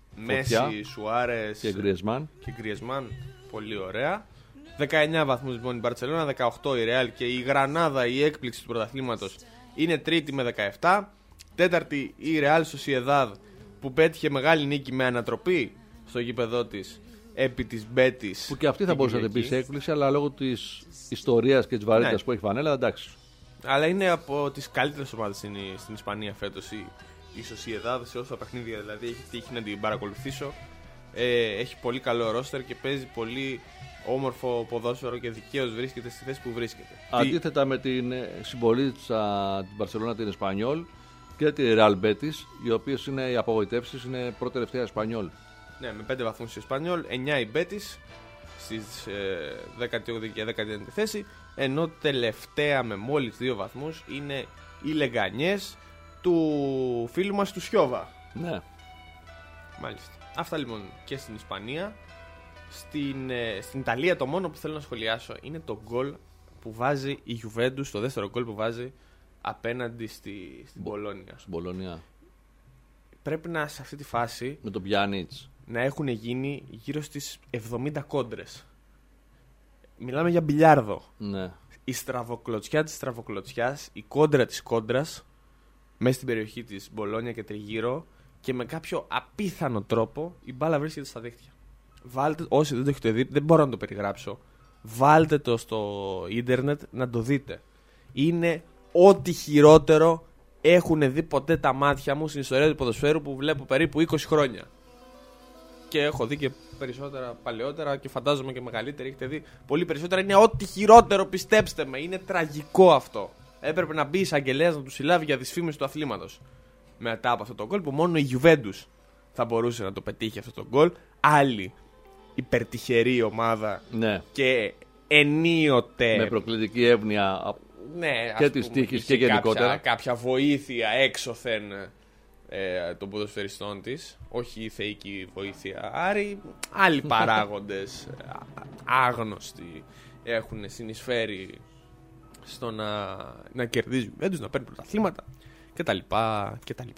Μέση, Σουάρες Και Γκριεσμάν. και Γκριεσμάν. Πολύ ωραία. δεκαεννιά βαθμούς λοιπόν η Μπαρτσελώνα, δεκαοκτώ η Ρεάλ και η Γρανάδα, η έκπληξη του πρωταθλήματος, είναι τρίτη με δεκαεπτά. Τέταρτη η Ρεάλ Σοσιεδάδ που πέτυχε μεγάλη νίκη με ανατροπή στο γήπεδό της επί της Μπέτης. Που και αυτή θα την μπορούσε να την πει Κυριακή. σε έκπληξη, αλλά λόγω της ιστορίας και της βαρύτητας Ναι. που έχει φανέλα, εντάξει. Αλλά είναι από τις καλύτερες ομάδες στην, στην Ισπανία φέτος η, η Σοσιεδάδ σε όσα παιχνίδια δηλαδή έχει τύχει να την παρακολουθήσω. Ε, έχει πολύ καλό ρόστερ και παίζει πολύ όμορφο ποδόσφαιρο και δικαίως βρίσκεται στη θέση που βρίσκεται. Αντίθετα με την ε, συμπολίτσα την Μπαρσελόνα, την Εσπανιόλ και τη Real Betis, οι οποίες είναι οι απογοητεύσεις, είναι πρώτη τελευταία Εσπανιόλ. Τι, ναι, με πέντε βαθμούς η Εσπανιόλ, εννιά η Μπέτης στις ε, δέκατη όγδοη και δέκατη ένατη θέση, ενώ τελευταία με μόλις δύο βαθμούς είναι οι Λεγκανιές του φίλου μας του Σιώβα. Ναι. Μάλιστα. Αυτά λοιπόν και στην Ισπανία. Στην, ε, στην Ιταλία το μόνο που θέλω να σχολιάσω είναι το γκολ που βάζει η Juventus, το δεύτερο γκολ που βάζει απέναντι στη, στην Μπολόνια. Στην Πολωνία. Πρέπει να σε αυτή τη φάση Με τον Πιάνιτς. να έχουν γίνει γύρω στις εβδομήντα κόντρες. Μιλάμε για μπιλιάρδο. Ναι. Η στραβοκλωτσιά της στραβοκλωτσιάς, η κόντρα της κόντρας μέσα στην περιοχή της Μπολόνια και τριγύρω, και με κάποιο απίθανο τρόπο η μπάλα βρίσκεται στα δίχτυα. Βάλτε, όσοι δεν το έχετε δει, δεν μπορώ να το περιγράψω. Βάλτε το στο ίντερνετ να το δείτε. Είναι ό,τι χειρότερο έχουν δει ποτέ τα μάτια μου στην ιστορία του ποδοσφαίρου που βλέπω περίπου είκοσι χρόνια. Και έχω δει και περισσότερα παλαιότερα και φαντάζομαι και μεγαλύτερα. Έχετε δει πολύ περισσότερα. Είναι ό,τι χειρότερο, πιστέψτε με. Είναι τραγικό αυτό. Έπρεπε να μπει εισαγγελέας να του συλλάβει για δυσφήμιση του αθλήματος. Μετά από αυτό το γκολ που μόνο η Juventus θα μπορούσε να το πετύχει αυτό το γκολ. Άλλη υπερτυχερή ομάδα Ναι. και ενίοτε. Με προκλητική εύνοια. Ναι, και ας της πούμε, τύχης είχε και γενικότερα. Κάποια, κάποια βοήθεια έξωθεν ε, των ποδοσφαιριστών της. Όχι η θεϊκή βοήθεια. Άρη, άλλοι παράγοντες ε, άγνωστοι έχουν συνεισφέρει στο να, να κερδίζουν έντους, να παίρνουν πρωταθλήματα κτλ. κτλ.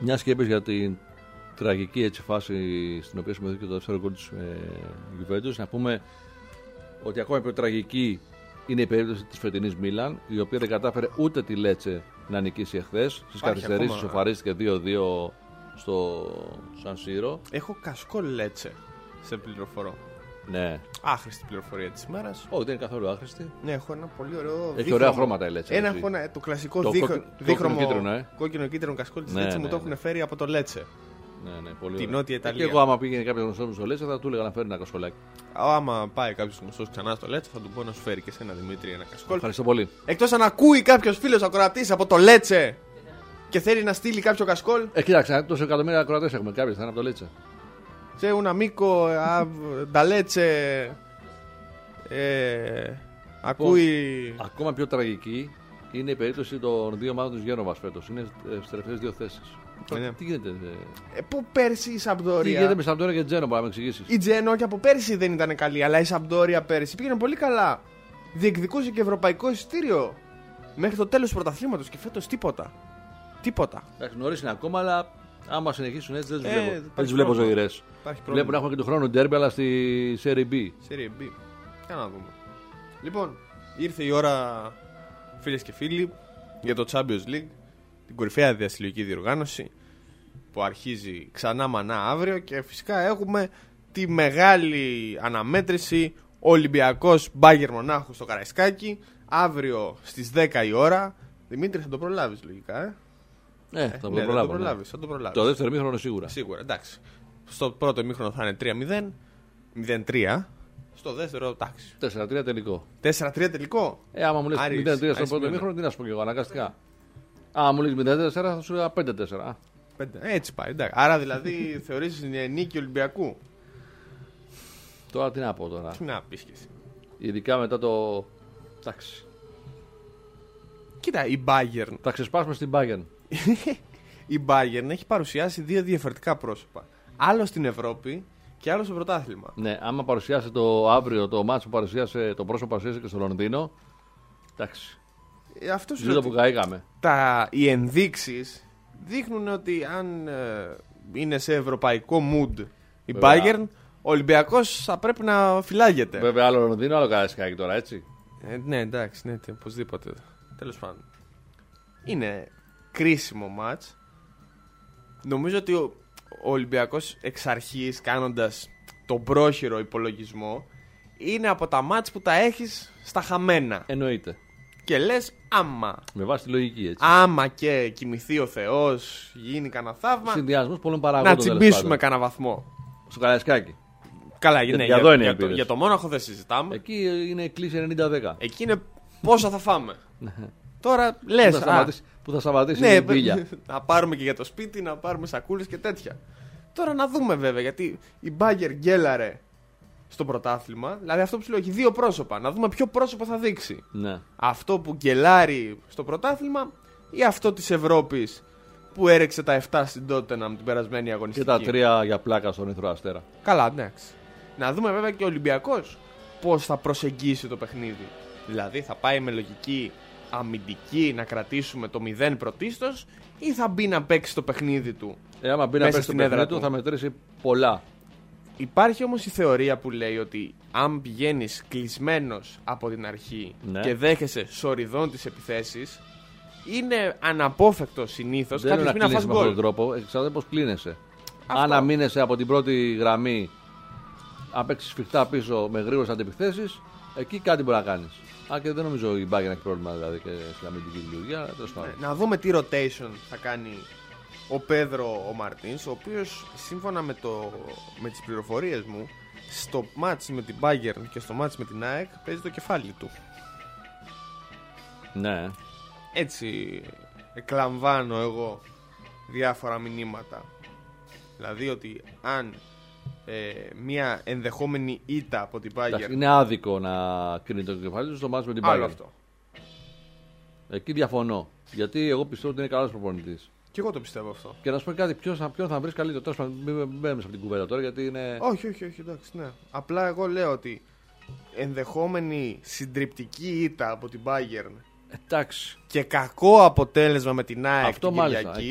Μια και είπες για την τραγική έτσι φάση στην οποία συμμετείχε το δεύτερο γκολ της Juventus, να πούμε ότι ακόμα πιο τραγική είναι η περίπτωση της φετινής Μίλαν, η οποία δεν κατάφερε ούτε τη Λέτσε να νικήσει εχθές. Στις καθυστερήσεις σοφαρίστηκε δύο δύο στο Σαν Σύρο. Έχω κασκόλ Λέτσε, σε πληροφορώ. Ναι. Άχρηστη πληροφορία της ημέρας. Όχι, δεν είναι καθόλου άχρηστη. Ναι, έχω ένα πολύ ωραίο. Έχει δίχρωμο. ωραία χρώματα η Λέτσε. Ένα έτσι. έχω ένα, το κλασικό Το δίχρο, κόκκι- δίχρωμο κόκκινο-κίτρινο, ε. κόκκινο-κίτρινο κασκόλ της Ναι, Λέτσε, ναι, μου το ναι. έχουν φέρει από το Λέτσε. Ναι, ναι, πολύ Τη ωραία. Νότια Ε, Ιταλία. Και εγώ, άμα πήγαινε κάποιο γνωστό μου στο Λέτσε, θα του έλεγα να φέρει ένα κασκολάκι. Άμα πάει κάποιο γνωστό ξανά στο Λέτσε, θα του πω να σου φέρει και σε ένα Δημήτρη ένα κασκόλ. Ευχαριστώ πολύ. Εκτός αν ακούει κάποιο φίλο ακροατή από το Λέτσε και θέλει να στείλει κάποιο κασκόλ. Ε, κοίταξε, τόσο εκατομμύρια ακροατές έχουμε. Κάποιοι θα είναι από το Λέτσε. Σε un amico a da Lecce ε, ακούει. Ακόμα πιο τραγική είναι η περίπτωση των δύο ομάδων της Γένοβας φέτος. Είναι στις τελευταίες δύο θέσεις. Ναι. Τι γίνεται, ε, Ε, που πέρσι η τι Σαμπδόρια. γίνεται με Σαμπτόρια και Τζένοβα, να με εξηγήσεις. Η Τζένο και από πέρσι δεν ήταν καλή, αλλά η Σαμπδόρια πέρσι πήγαινε πολύ καλά. Διεκδικούσε και ευρωπαϊκό εισιτήριο μέχρι το τέλος του πρωταθλήματος και φέτος τίποτα. Τίποτα. Εντάξει, νωρίς είναι ακόμα, αλλά άμα συνεχίσουν έτσι δεν τις Ε, βλέπω, υπάρχει δεν τις βλέπω πρόβλημα. ζωηρές. Υπάρχει Βλέπω να έχουμε και του χρόνου ντέρμπι, αλλά στη Serie B. Serie B. Για να δούμε. Λοιπόν, ήρθε η ώρα, φίλες και φίλοι, για το Champions League, την κορυφαία διασυλλογική διοργάνωση που αρχίζει ξανά μανά αύριο και φυσικά έχουμε τη μεγάλη αναμέτρηση Ολυμπιακός Μπάγερ Μονάχου στο Καραϊσκάκι αύριο στις δέκα η ώρα. Δημήτρη, θα το προλάβεις λογικά, ε? Ε, θα το Ναι, θα το προλάβω. ναι. προλάβεις, θα το προλάβεις. Το δεύτερο μήχρονο σίγουρα. Σίγουρα, εντάξει. Στο πρώτο ημίχρονο θα είναι τρία μηδέν, μηδέν τρία. Στο δεύτερο, εντάξει. τέσσερα τρία τελικό. τέσσερα τρία τελικό. Ε, άμα μου λες Άρης, μηδέν τρία στο Άρης πρώτο Μιόνιο. μήχρονο, τι να σου πω και εγώ, αναγκαστικά. Άμα μου λες μηδέν τέσσερα, θα σου έλεγα πέντε τέσσερα. Πέντε. Έτσι πάει, εντάξει. Άρα δηλαδή θεωρείς νίκη Ολυμπιακού. Τώρα τι να πω τώρα. Τι να πεις και εσύ. Ειδικά μετά το. Εντάξει. Κοίτα, η Bayern, Θα ξεσπάσουμε στην Bayern. η Bayern έχει παρουσιάσει δύο διαφορετικά πρόσωπα. Άλλο στην Ευρώπη και άλλο στο πρωτάθλημα. Ναι, άμα παρουσιάσει το αύριο το μάτσο που παρουσίασε, το πρόσωπο που παρουσίασε και στο Λονδίνο. Εντάξει. Ε, αυτό σου Ζήτω λέω που ότι καήκαμε. τα, οι ενδείξεις δείχνουν ότι αν ε, είναι σε ευρωπαϊκό mood η Βέβαια. Bayern, ο Ολυμπιακός θα πρέπει να φυλάγεται. Βέβαια, άλλο Λονδίνο, άλλο Καραϊσκάκι τώρα, έτσι. Ε, ναι, εντάξει, ναι, τε- οπωσδήποτε. Τέλος πάντων. Είναι κρίσιμο μάτς. Νομίζω ότι ο, ο Ολυμπιακός εξ αρχής, κάνοντας τον πρόχειρο υπολογισμό, είναι από τα μάτς που τα έχεις στα χαμένα. Εννοείται. Και λες, άμα, Με βάση τη λογική, έτσι. άμα και κοιμηθεί ο Θεός, γίνει κανένα θαύμα, Συνδυασμό πολλών παραγόντων. να τέλος τσιμπήσουμε πάντων. κανένα βαθμό. Στο Καραϊσκάκι. Καλά, Για- ναι, για για, εδώ είναι οι για, το, ελπίδες. για το Μόναχο δεν συζητάμε. Εκεί είναι κλίση ενενήντα δέκα. Εκεί είναι πόσα θα φάμε. Τώρα Που λες, θα α, σταματήσει, που θα σταματήσει ναι, την πύλια. να πάρουμε και για το σπίτι, να πάρουμε σακούλες και τέτοια. Τώρα να δούμε βέβαια, γιατί η Μπάγκερ γκέλαρε στο πρωτάθλημα. Δηλαδή αυτό που σου λέω, έχει δύο πρόσωπα. Να δούμε ποιο πρόσωπο θα δείξει. Ναι. Αυτό που γκελάρει στο πρωτάθλημα ή αυτό της Ευρώπης που έρεξε τα επτά στην Tottenham την περασμένη Και αγωνιστική. τα τρία για πλάκα στον Ήθρο Αστέρα. Καλά, εντάξει. Να δούμε βέβαια και ο Ολυμπιακός πώς θα προσεγγίσει το παιχνίδι. Δηλαδή θα πάει με λογική αμυντική να κρατήσουμε το μηδέν πρωτίστως ή θα μπει να παίξει το παιχνίδι του. Ε, άμα μπει να Μέσα παίξει το στην έδρα παιχνίδι του, του. θα μετρήσει πολλά. Υπάρχει όμως η θεωρία που λέει ότι αν πηγαίνεις κλεισμένος από την αρχή Ναι. και δέχεσαι σοριδών τις επιθέσεις, είναι αναπόφευκτο συνήθως Δεν κάποια είναι να στιγμή να κλείσει φας με αυτόν τον γκολ. τρόπο. Εξαρτάται πώ κλείνεσαι. Αυτό. Αν αμήνεσαι από την πρώτη γραμμή, αν παίξει σφιχτά πίσω με γρήγορε αντιπιθέσει, εκεί κάτι μπορεί να κάνει. Αν και δεν νομίζω η Bayern να έχει πρόβλημα δηλαδή και στην αμυντική λειτουργία. Τέλος πάντων. Να δούμε τι rotation θα κάνει ο Πέδρο ο Μαρτίνς, ο οποίος σύμφωνα με, το, με τις πληροφορίες μου στο μάτς με την Bayern και στο μάτς με την ΑΕΚ παίζει το κεφάλι του. Ναι. Έτσι εκλαμβάνω εγώ διάφορα μηνύματα. Δηλαδή ότι αν ε, μια ενδεχόμενη ήττα από την Εντάξει, Bayern. είναι άδικο να κρίνει το κεφάλι του στο μάτι με την Άλλο Bayern. αυτό. Εκεί διαφωνώ. Γιατί εγώ πιστεύω ότι είναι καλό προπονητή. Και εγώ το πιστεύω αυτό. Και να σου πω κάτι, ποιον θα, ποιον θα βρει καλύτερο. Τέλος πάντων, μην μην μπαίνουμε σε αυτήν την κουβέντα τώρα γιατί είναι. Όχι, όχι, όχι, εντάξει, ναι. Απλά εγώ λέω ότι ενδεχόμενη συντριπτική ήττα από την Bayern Εντάξει. και κακό αποτέλεσμα με την ΑΕΚ Αυτό την μάλιστα. Κυριακή, Εκεί είναι.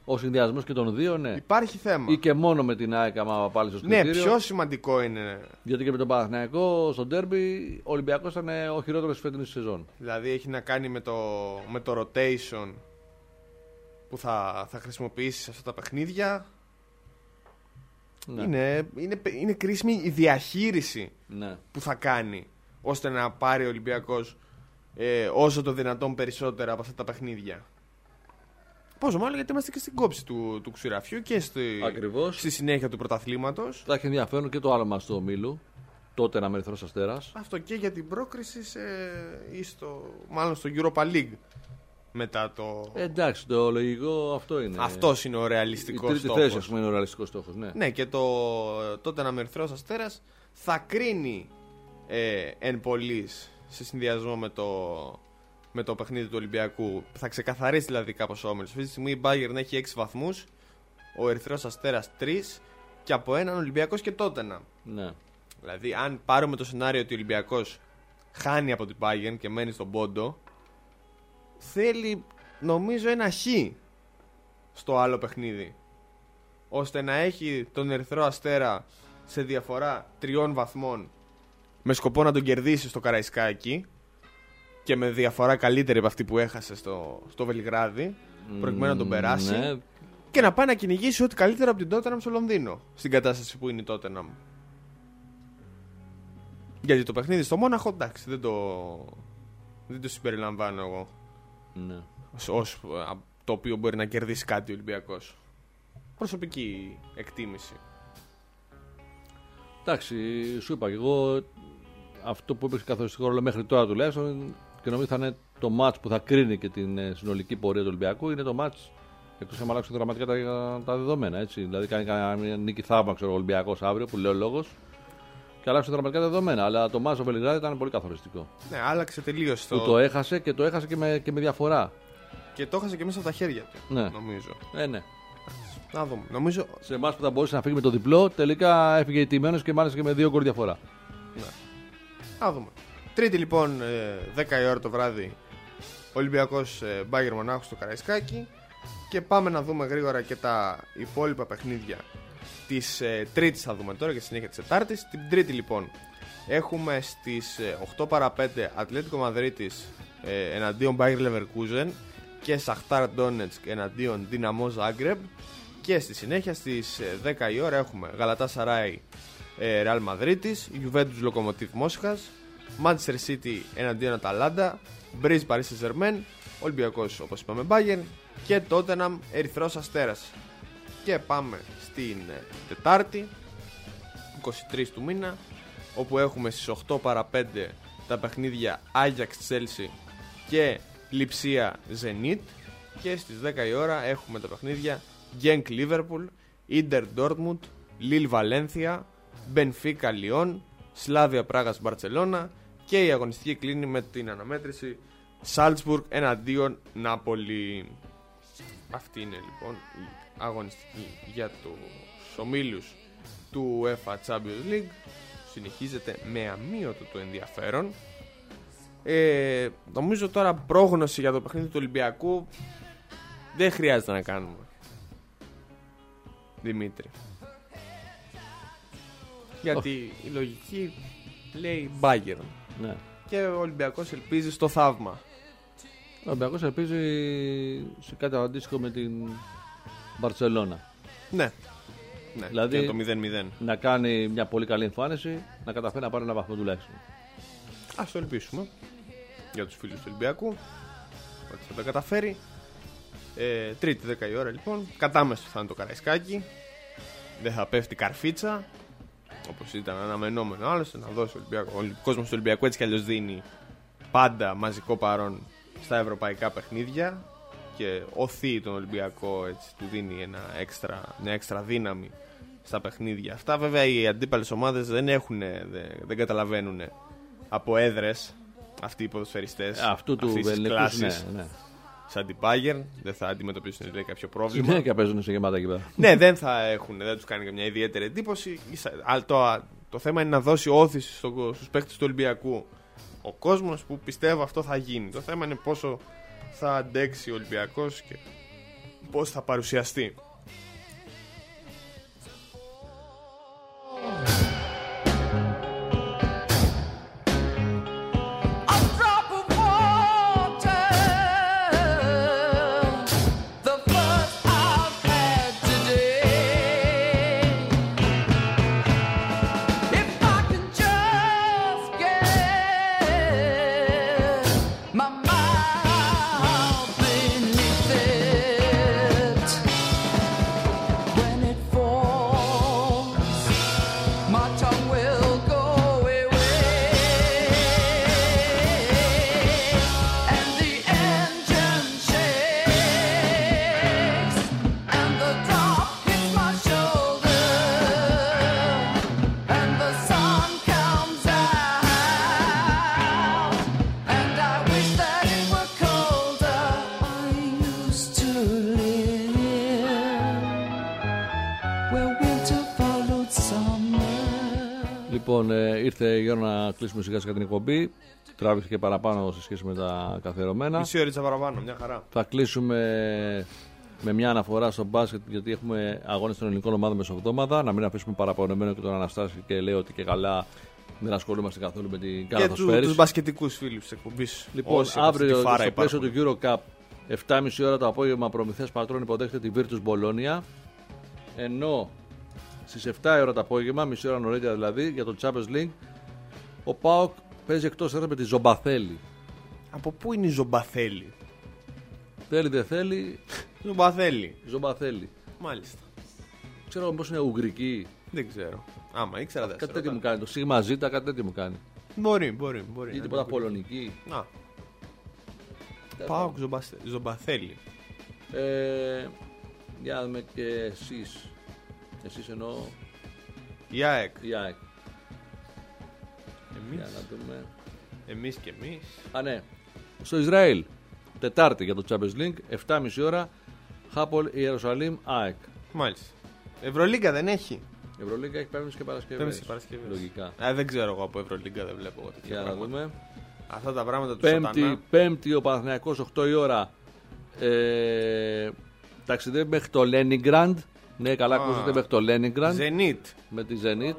Ο συνδυασμός και των δύο, ναι. Υπάρχει θέμα. Ή και μόνο με την ΑΕΚ, άμα πάλι στο Ναι, κριτήριο. πιο σημαντικό είναι. Γιατί και με τον Παναθηναϊκό στο ντέρμπι ο Ολυμπιακός ήταν ο χειρότερος της φετινής σεζόν. Δηλαδή έχει να κάνει με το, με το rotation που θα, θα χρησιμοποιήσει σε αυτά τα παιχνίδια. Ναι. Είναι, είναι, είναι κρίσιμη η διαχείριση Ναι. που θα κάνει ώστε να πάρει ο Ολυμπιακός ε, όσο το δυνατόν περισσότερα από αυτά τα παιχνίδια. Πόσο μάλλον γιατί είμαστε και στην κόψη του, του ξηραφιού και στη, Ακριβώς. στη συνέχεια του πρωταθλήματος. Θα έχει ενδιαφέρον και το άλλο μας του ομίλου. Τότε να Ερυθρός Αστέρας. Αυτό και για την πρόκριση σε, ή στο, μάλλον στο Europa League μετά το... Ε, εντάξει, το λογικό αυτό είναι. Αυτός είναι ο Η ρεαλιστικός τρίτη στόχος. θέση, ας πούμε, είναι ο ρεαλιστικός στόχος. Ναι. Ναι, και το τότε να Ερυθρός Αστέρας θα κρίνει ε, εν πολλής σε συνδυασμό με το, με το παιχνίδι του Ολυμπιακού. Θα ξεκαθαρίσει δηλαδή κάπως ο όμιλος. Αυτή τη στιγμή η Bayern έχει έξι βαθμούς, ο Ερυθρός Αστέρας τρία και από έναν Ολυμπιακός και Τότεναμ. Ναι. Δηλαδή, αν πάρουμε το σενάριο ότι ο Ολυμπιακός χάνει από την Bayern και μένει στον πόντο, θέλει νομίζω ένα χ στο άλλο παιχνίδι, ώστε να έχει τον Ερυθρό Αστέρα σε διαφορά τριών βαθμών με σκοπό να τον κερδίσει στο Καραϊσκάκι και με διαφορά καλύτερη από αυτή που έχασε στο, στο Βελιγράδι, προκειμένου να τον περάσει, Ναι. και να πάει να κυνηγήσει ό,τι καλύτερο από την Τότεναμ στο Λονδίνο, στην κατάσταση που είναι η Τότεναμ. Γιατί το παιχνίδι στο Μόναχο, εντάξει, δεν το, δεν το συμπεριλαμβάνω εγώ Ναι. ως, ως α, το οποίο μπορεί να κερδίσει κάτι ο Ολυμπιακός. Προσωπική εκτίμηση. Εντάξει, σου είπα και εγώ αυτό που έπαιξε καθοριστικό ρόλο μέχρι τώρα τουλάχιστον και νομίζω θα είναι το μάτς που θα κρίνει και την ε, συνολική πορεία του Ολυμπιακού. Είναι το μάτς εκτός αν αλλάξουν δραματικά τα, τα δεδομένα. Έτσι. Δηλαδή κάνει κανένα νίκη θαύμα ξέρω, ο Ολυμπιακός αύριο που λέει ο λόγος και αλλάξουν δραματικά τα δεδομένα. Αλλά το μάτς στο Βελιγράδι ήταν πολύ καθοριστικό. Ναι, άλλαξε τελείως Που το. το έχασε και το έχασε και με, και με διαφορά. Και το έχασε και μέσα από τα χέρια του. Ναι. Νομίζω. Ε, ναι. Να δούμε. Νομίζω. Σε εμάς που θα μπορούσε να φύγει με το διπλό, τελικά έφυγε ηττημένος και μάλιστα και με δύο γκολ διαφορά. Να δούμε. Τρίτη λοιπόν, ε, δέκα η ώρα το βράδυ, Ολυμπιακός ε, Bayern Μονάχου στο Καραϊσκάκι. Και πάμε να δούμε γρήγορα και τα υπόλοιπα παιχνίδια της ε, Τρίτης. Θα δούμε τώρα και στη συνέχεια της Τετάρτης. Την Τρίτη λοιπόν έχουμε στις ε, οκτώ παρά πέντε Ατλέτικο Μαδρίτης ε, εναντίον Bayer Leverkusen και Σαχτάρ Ντόνετσκ εναντίον Δυναμό Ζάγκρεμπ. Και στη συνέχεια στις ε, δέκα η ώρα έχουμε Γαλατά Σαράι Ρεάλ Μαδρίτης, Juventus Λοκομοτίβ Μόσχας, Manchester City εναντίον Αταλάντα, Μπριζ Παρί Σεν-Ζερμέν, Ολυμπιακός όπως είπαμε Bayern και Τότεναμ Ερυθρός Αστέρας. Και πάμε στην Τετάρτη είκοσι τρεις του μήνα, όπου έχουμε στις οκτώ παρά πέντε τα παιχνίδια Ajax Chelsea και Λιψία Zenit. Και στις δέκα η ώρα έχουμε τα παιχνίδια Genk Liverpool, Inter Dortmund, Lille Valencia, Benfica Lyon, Slavia Πράγας Μπαρτσελώνα. Και η αγωνιστική κλείνει με την αναμέτρηση Salzburg εναντίον Νάπολη. Αυτή είναι λοιπόν η αγωνιστική για τους ομίλους του UEFA Champions League. Συνεχίζεται με αμύωτο το ενδιαφέρον. ε, Νομίζω τώρα πρόγνωση για το παιχνίδι του Ολυμπιακού δεν χρειάζεται να κάνουμε, Δημήτρη. Γιατί η λογική λέει Bayern Ναι. και ο Ολυμπιακός ελπίζει στο θαύμα. Ο Ολυμπιακός ελπίζει σε κάτι αντίστοιχο με την Μπαρτσελώνα. Ναι, ναι. Δηλαδή- Και το μηδέν μηδέν. Να κάνει μια πολύ καλή εμφάνιση, να καταφέρει να πάρει ένα βαθμό τουλάχιστον. Ας το ελπίσουμε για τους φίλους του Ολυμπιακού ότι θα τα καταφέρει. ε, Τρίτη δέκα η ώρα λοιπόν. Κατάμεστο θα είναι το Καραϊσκάκι. Δεν θα πέφτει καρφίτσα όπως ήταν αναμενόμενο. Άλλωστε να δώσει ο, Ολυμπιακό. Ο κόσμος του Ολυμπιακού έτσι κι αλλιώς δίνει πάντα μαζικό παρόν στα ευρωπαϊκά παιχνίδια και οθεί τον Ολυμπιακό, έτσι του δίνει ένα έξτρα, μια έξτρα δύναμη στα παιχνίδια αυτά. Βέβαια οι αντίπαλες ομάδες δεν έχουν, δεν, δεν καταλαβαίνουν από έδρες αυτοί οι ποδοσφαιριστές Αυτού του αυτής της ελληνικού, κλάσης, ναι, ναι. σαν την Bayern. Δεν θα αντιμετωπίσουν λέει, κάποιο πρόβλημα. Ναι, και παίζουν σε γεμάτα εκεί πέρα. Ναι, δεν θα έχουν, δεν τους κάνει καμιά ιδιαίτερη εντύπωση. Αλλά το, το θέμα είναι να δώσει όθηση στο, στους παίκτες του Ολυμπιακού ο κόσμος, που πιστεύω αυτό θα γίνει. Το θέμα είναι πόσο θα αντέξει ο Ολυμπιακός και πώς θα παρουσιαστεί. Λοιπόν, ε, ήρθε η ώρα να κλείσουμε σιγά σιγά την εκπομπή. Τράβηχε παραπάνω σε σχέση με τα καθιερωμένα. Μισή ώριτσα παραπάνω, μια χαρά. Θα κλείσουμε με μια αναφορά στο μπάσκετ, γιατί έχουμε αγώνες των ελληνικών ομάδων μεσοβδόμαδα. Να μην αφήσουμε παραπονεμένο και τον Αναστάση και λέει ότι και καλά δεν ασχολούμαστε καθόλου με την Καλαθοσφαίρις. Και του, τους μπασκετικούς φίλους της εκπομπής. Λοιπόν, αύριο στο πλαίσιο του Eurocup, επτά και μισή ώρα το απόγευμα, Προμηθέας Πατρών υποδέχεται τη Virtus Bologna. Ενώ στις επτά η ώρα το απόγευμα, μισή ώρα νωρίτερα δηλαδή, για το Champions League, ο ΠΑΟΚ παίζει εκτός έδρας με τη Ζομπαθέλη. Από πού είναι η Ζομπαθέλη? Θέλει δεν θέλει. Ζομπαθέλη. Ζομπαθέλη. Μάλιστα. Ξέρω πώς είναι ουγγρική. Δεν ξέρω. Άμα ήξερα δεν Κάτι ξέρω. τέτοιο μου κάνει. Το Σίγμα Ζήτα, κάτι τέτοιο μου κάνει. Μπορεί, μπορεί. μπορεί Ή τίποτα πολωνική. Να. ΠΑΟΚ Ζομπαθέλη. Ε, για να δούμε και εσείς. Εσείς εννοώ. Η ΑΕΚ. Η ΑΕΚ. Εμείς. Για να δούμε. Εμείς και εμείς. Α, ναι. Στο Ισραήλ. Τετάρτη για το Champions League. επτά και μισή ώρα. Χάπολ Ιερουσαλήμ ΑΕΚ. Μάλιστα. Ευρωλίγκα δεν έχει. Η Ευρωλίγκα έχει Πέμπτης και Παρασκευές. Πέμπτης και Παρασκευές. Λογικά. Α, δεν ξέρω εγώ από Ευρωλίγκα, δεν βλέπω εγώ τέτοια Για να πράγματα. δούμε. Αυτά τα πράγματα του Πέμπτη, σατανά. πέμπτη ο Παναθηναϊκός οκτώ η ώρα. Ε, ταξιδεύει μέχρι το Λένιγκραντ. Ναι, καλά ακούσατε, μέχρι το Λένιγκραντ. Ζενίτ. Με τη Zenit.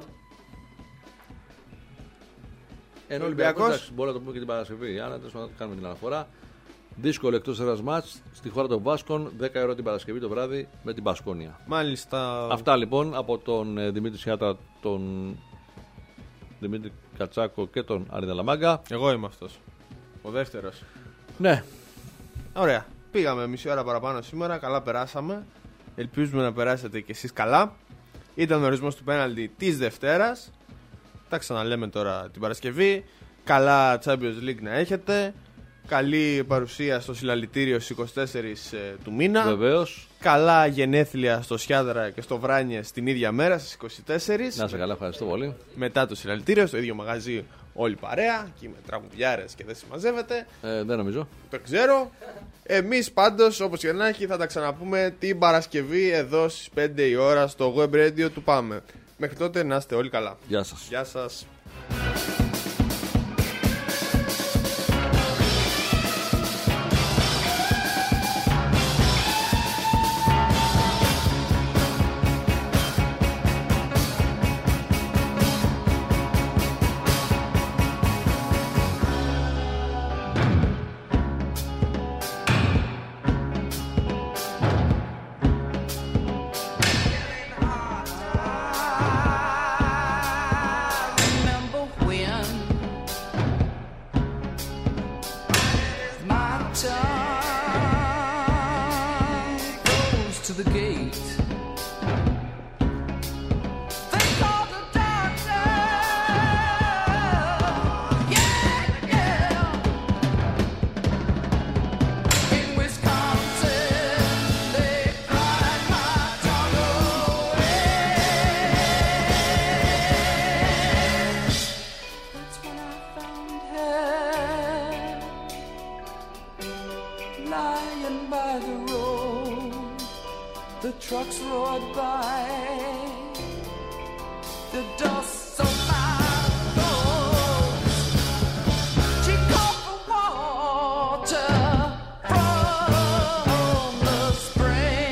Ενώ ο Ολυμπιακός. Ολυμπιακός, μπορεί να το πούμε και την Παρασκευή. Αν δεν να κάνουμε την αναφορά. Δύσκολο εκτός έδρας μάτς στη χώρα των Βάσκων. δέκα η ώρα την Παρασκευή το βράδυ με την Πασκόνια. Μάλιστα. Αυτά λοιπόν από τον ε, Δημήτρη Σιάτα, τον Δημήτρη Κατσάκο και τον Άρη Δαλαμάγκα. Εγώ είμαι αυτός. Ο δεύτερος. Ναι, Ωραία. Πήγαμε μισή ώρα παραπάνω σήμερα. Καλά περάσαμε. Ελπίζουμε να περάσετε κι εσείς καλά. Ήταν ο ορισμός του πέναλτι της Δευτέρας. Τα ξαναλέμε τώρα την Παρασκευή. Καλά Champions League να έχετε. Καλή παρουσία στο συλλαλητήριο στις είκοσι τέσσερις ε, του μήνα. βεβαίως. Καλά γενέθλια στο Σιάδρα και στο Βράνιες την ίδια μέρα στις είκοσι τέσσερις. Να σε καλά, ευχαριστώ πολύ. Μετά το συλλαλητήριο, στο ίδιο μαγαζί όλη παρέα. Εκεί με τραγουδιάρες και δεν συμμαζεύεται. Ε, δεν νομίζω. Το ξέρω. Εμείς πάντως, όπως και να έχει, θα τα ξαναπούμε την Παρασκευή εδώ στις πέντε η ώρα στο Web Radio του Πάμε. Μέχρι τότε να είστε όλοι καλά. Γεια σας. Γεια σας. Remember when my tongue goes to the gate. They call the doctor. Yeah, yeah. In Wisconsin, they cried my tongue away. That's when I found her lying by the road. The trucks roared by, the dust on my clothes. She called for water from the spring.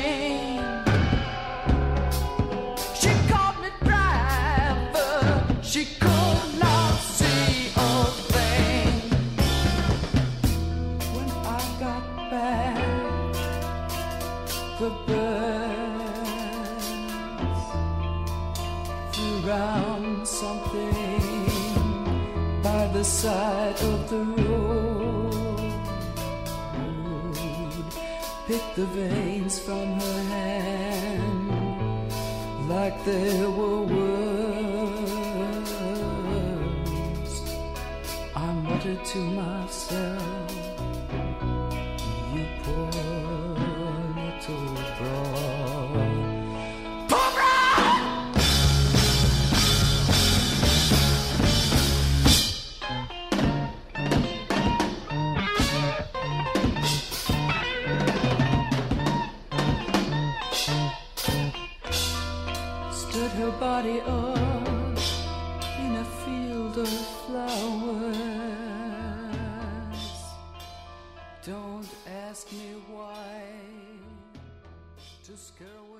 found something by the side of the road. Picked the veins from her hand like there were words. I muttered to myself, you poor little broad. Stood her body up in a field of flowers. Don't ask me why, to scare away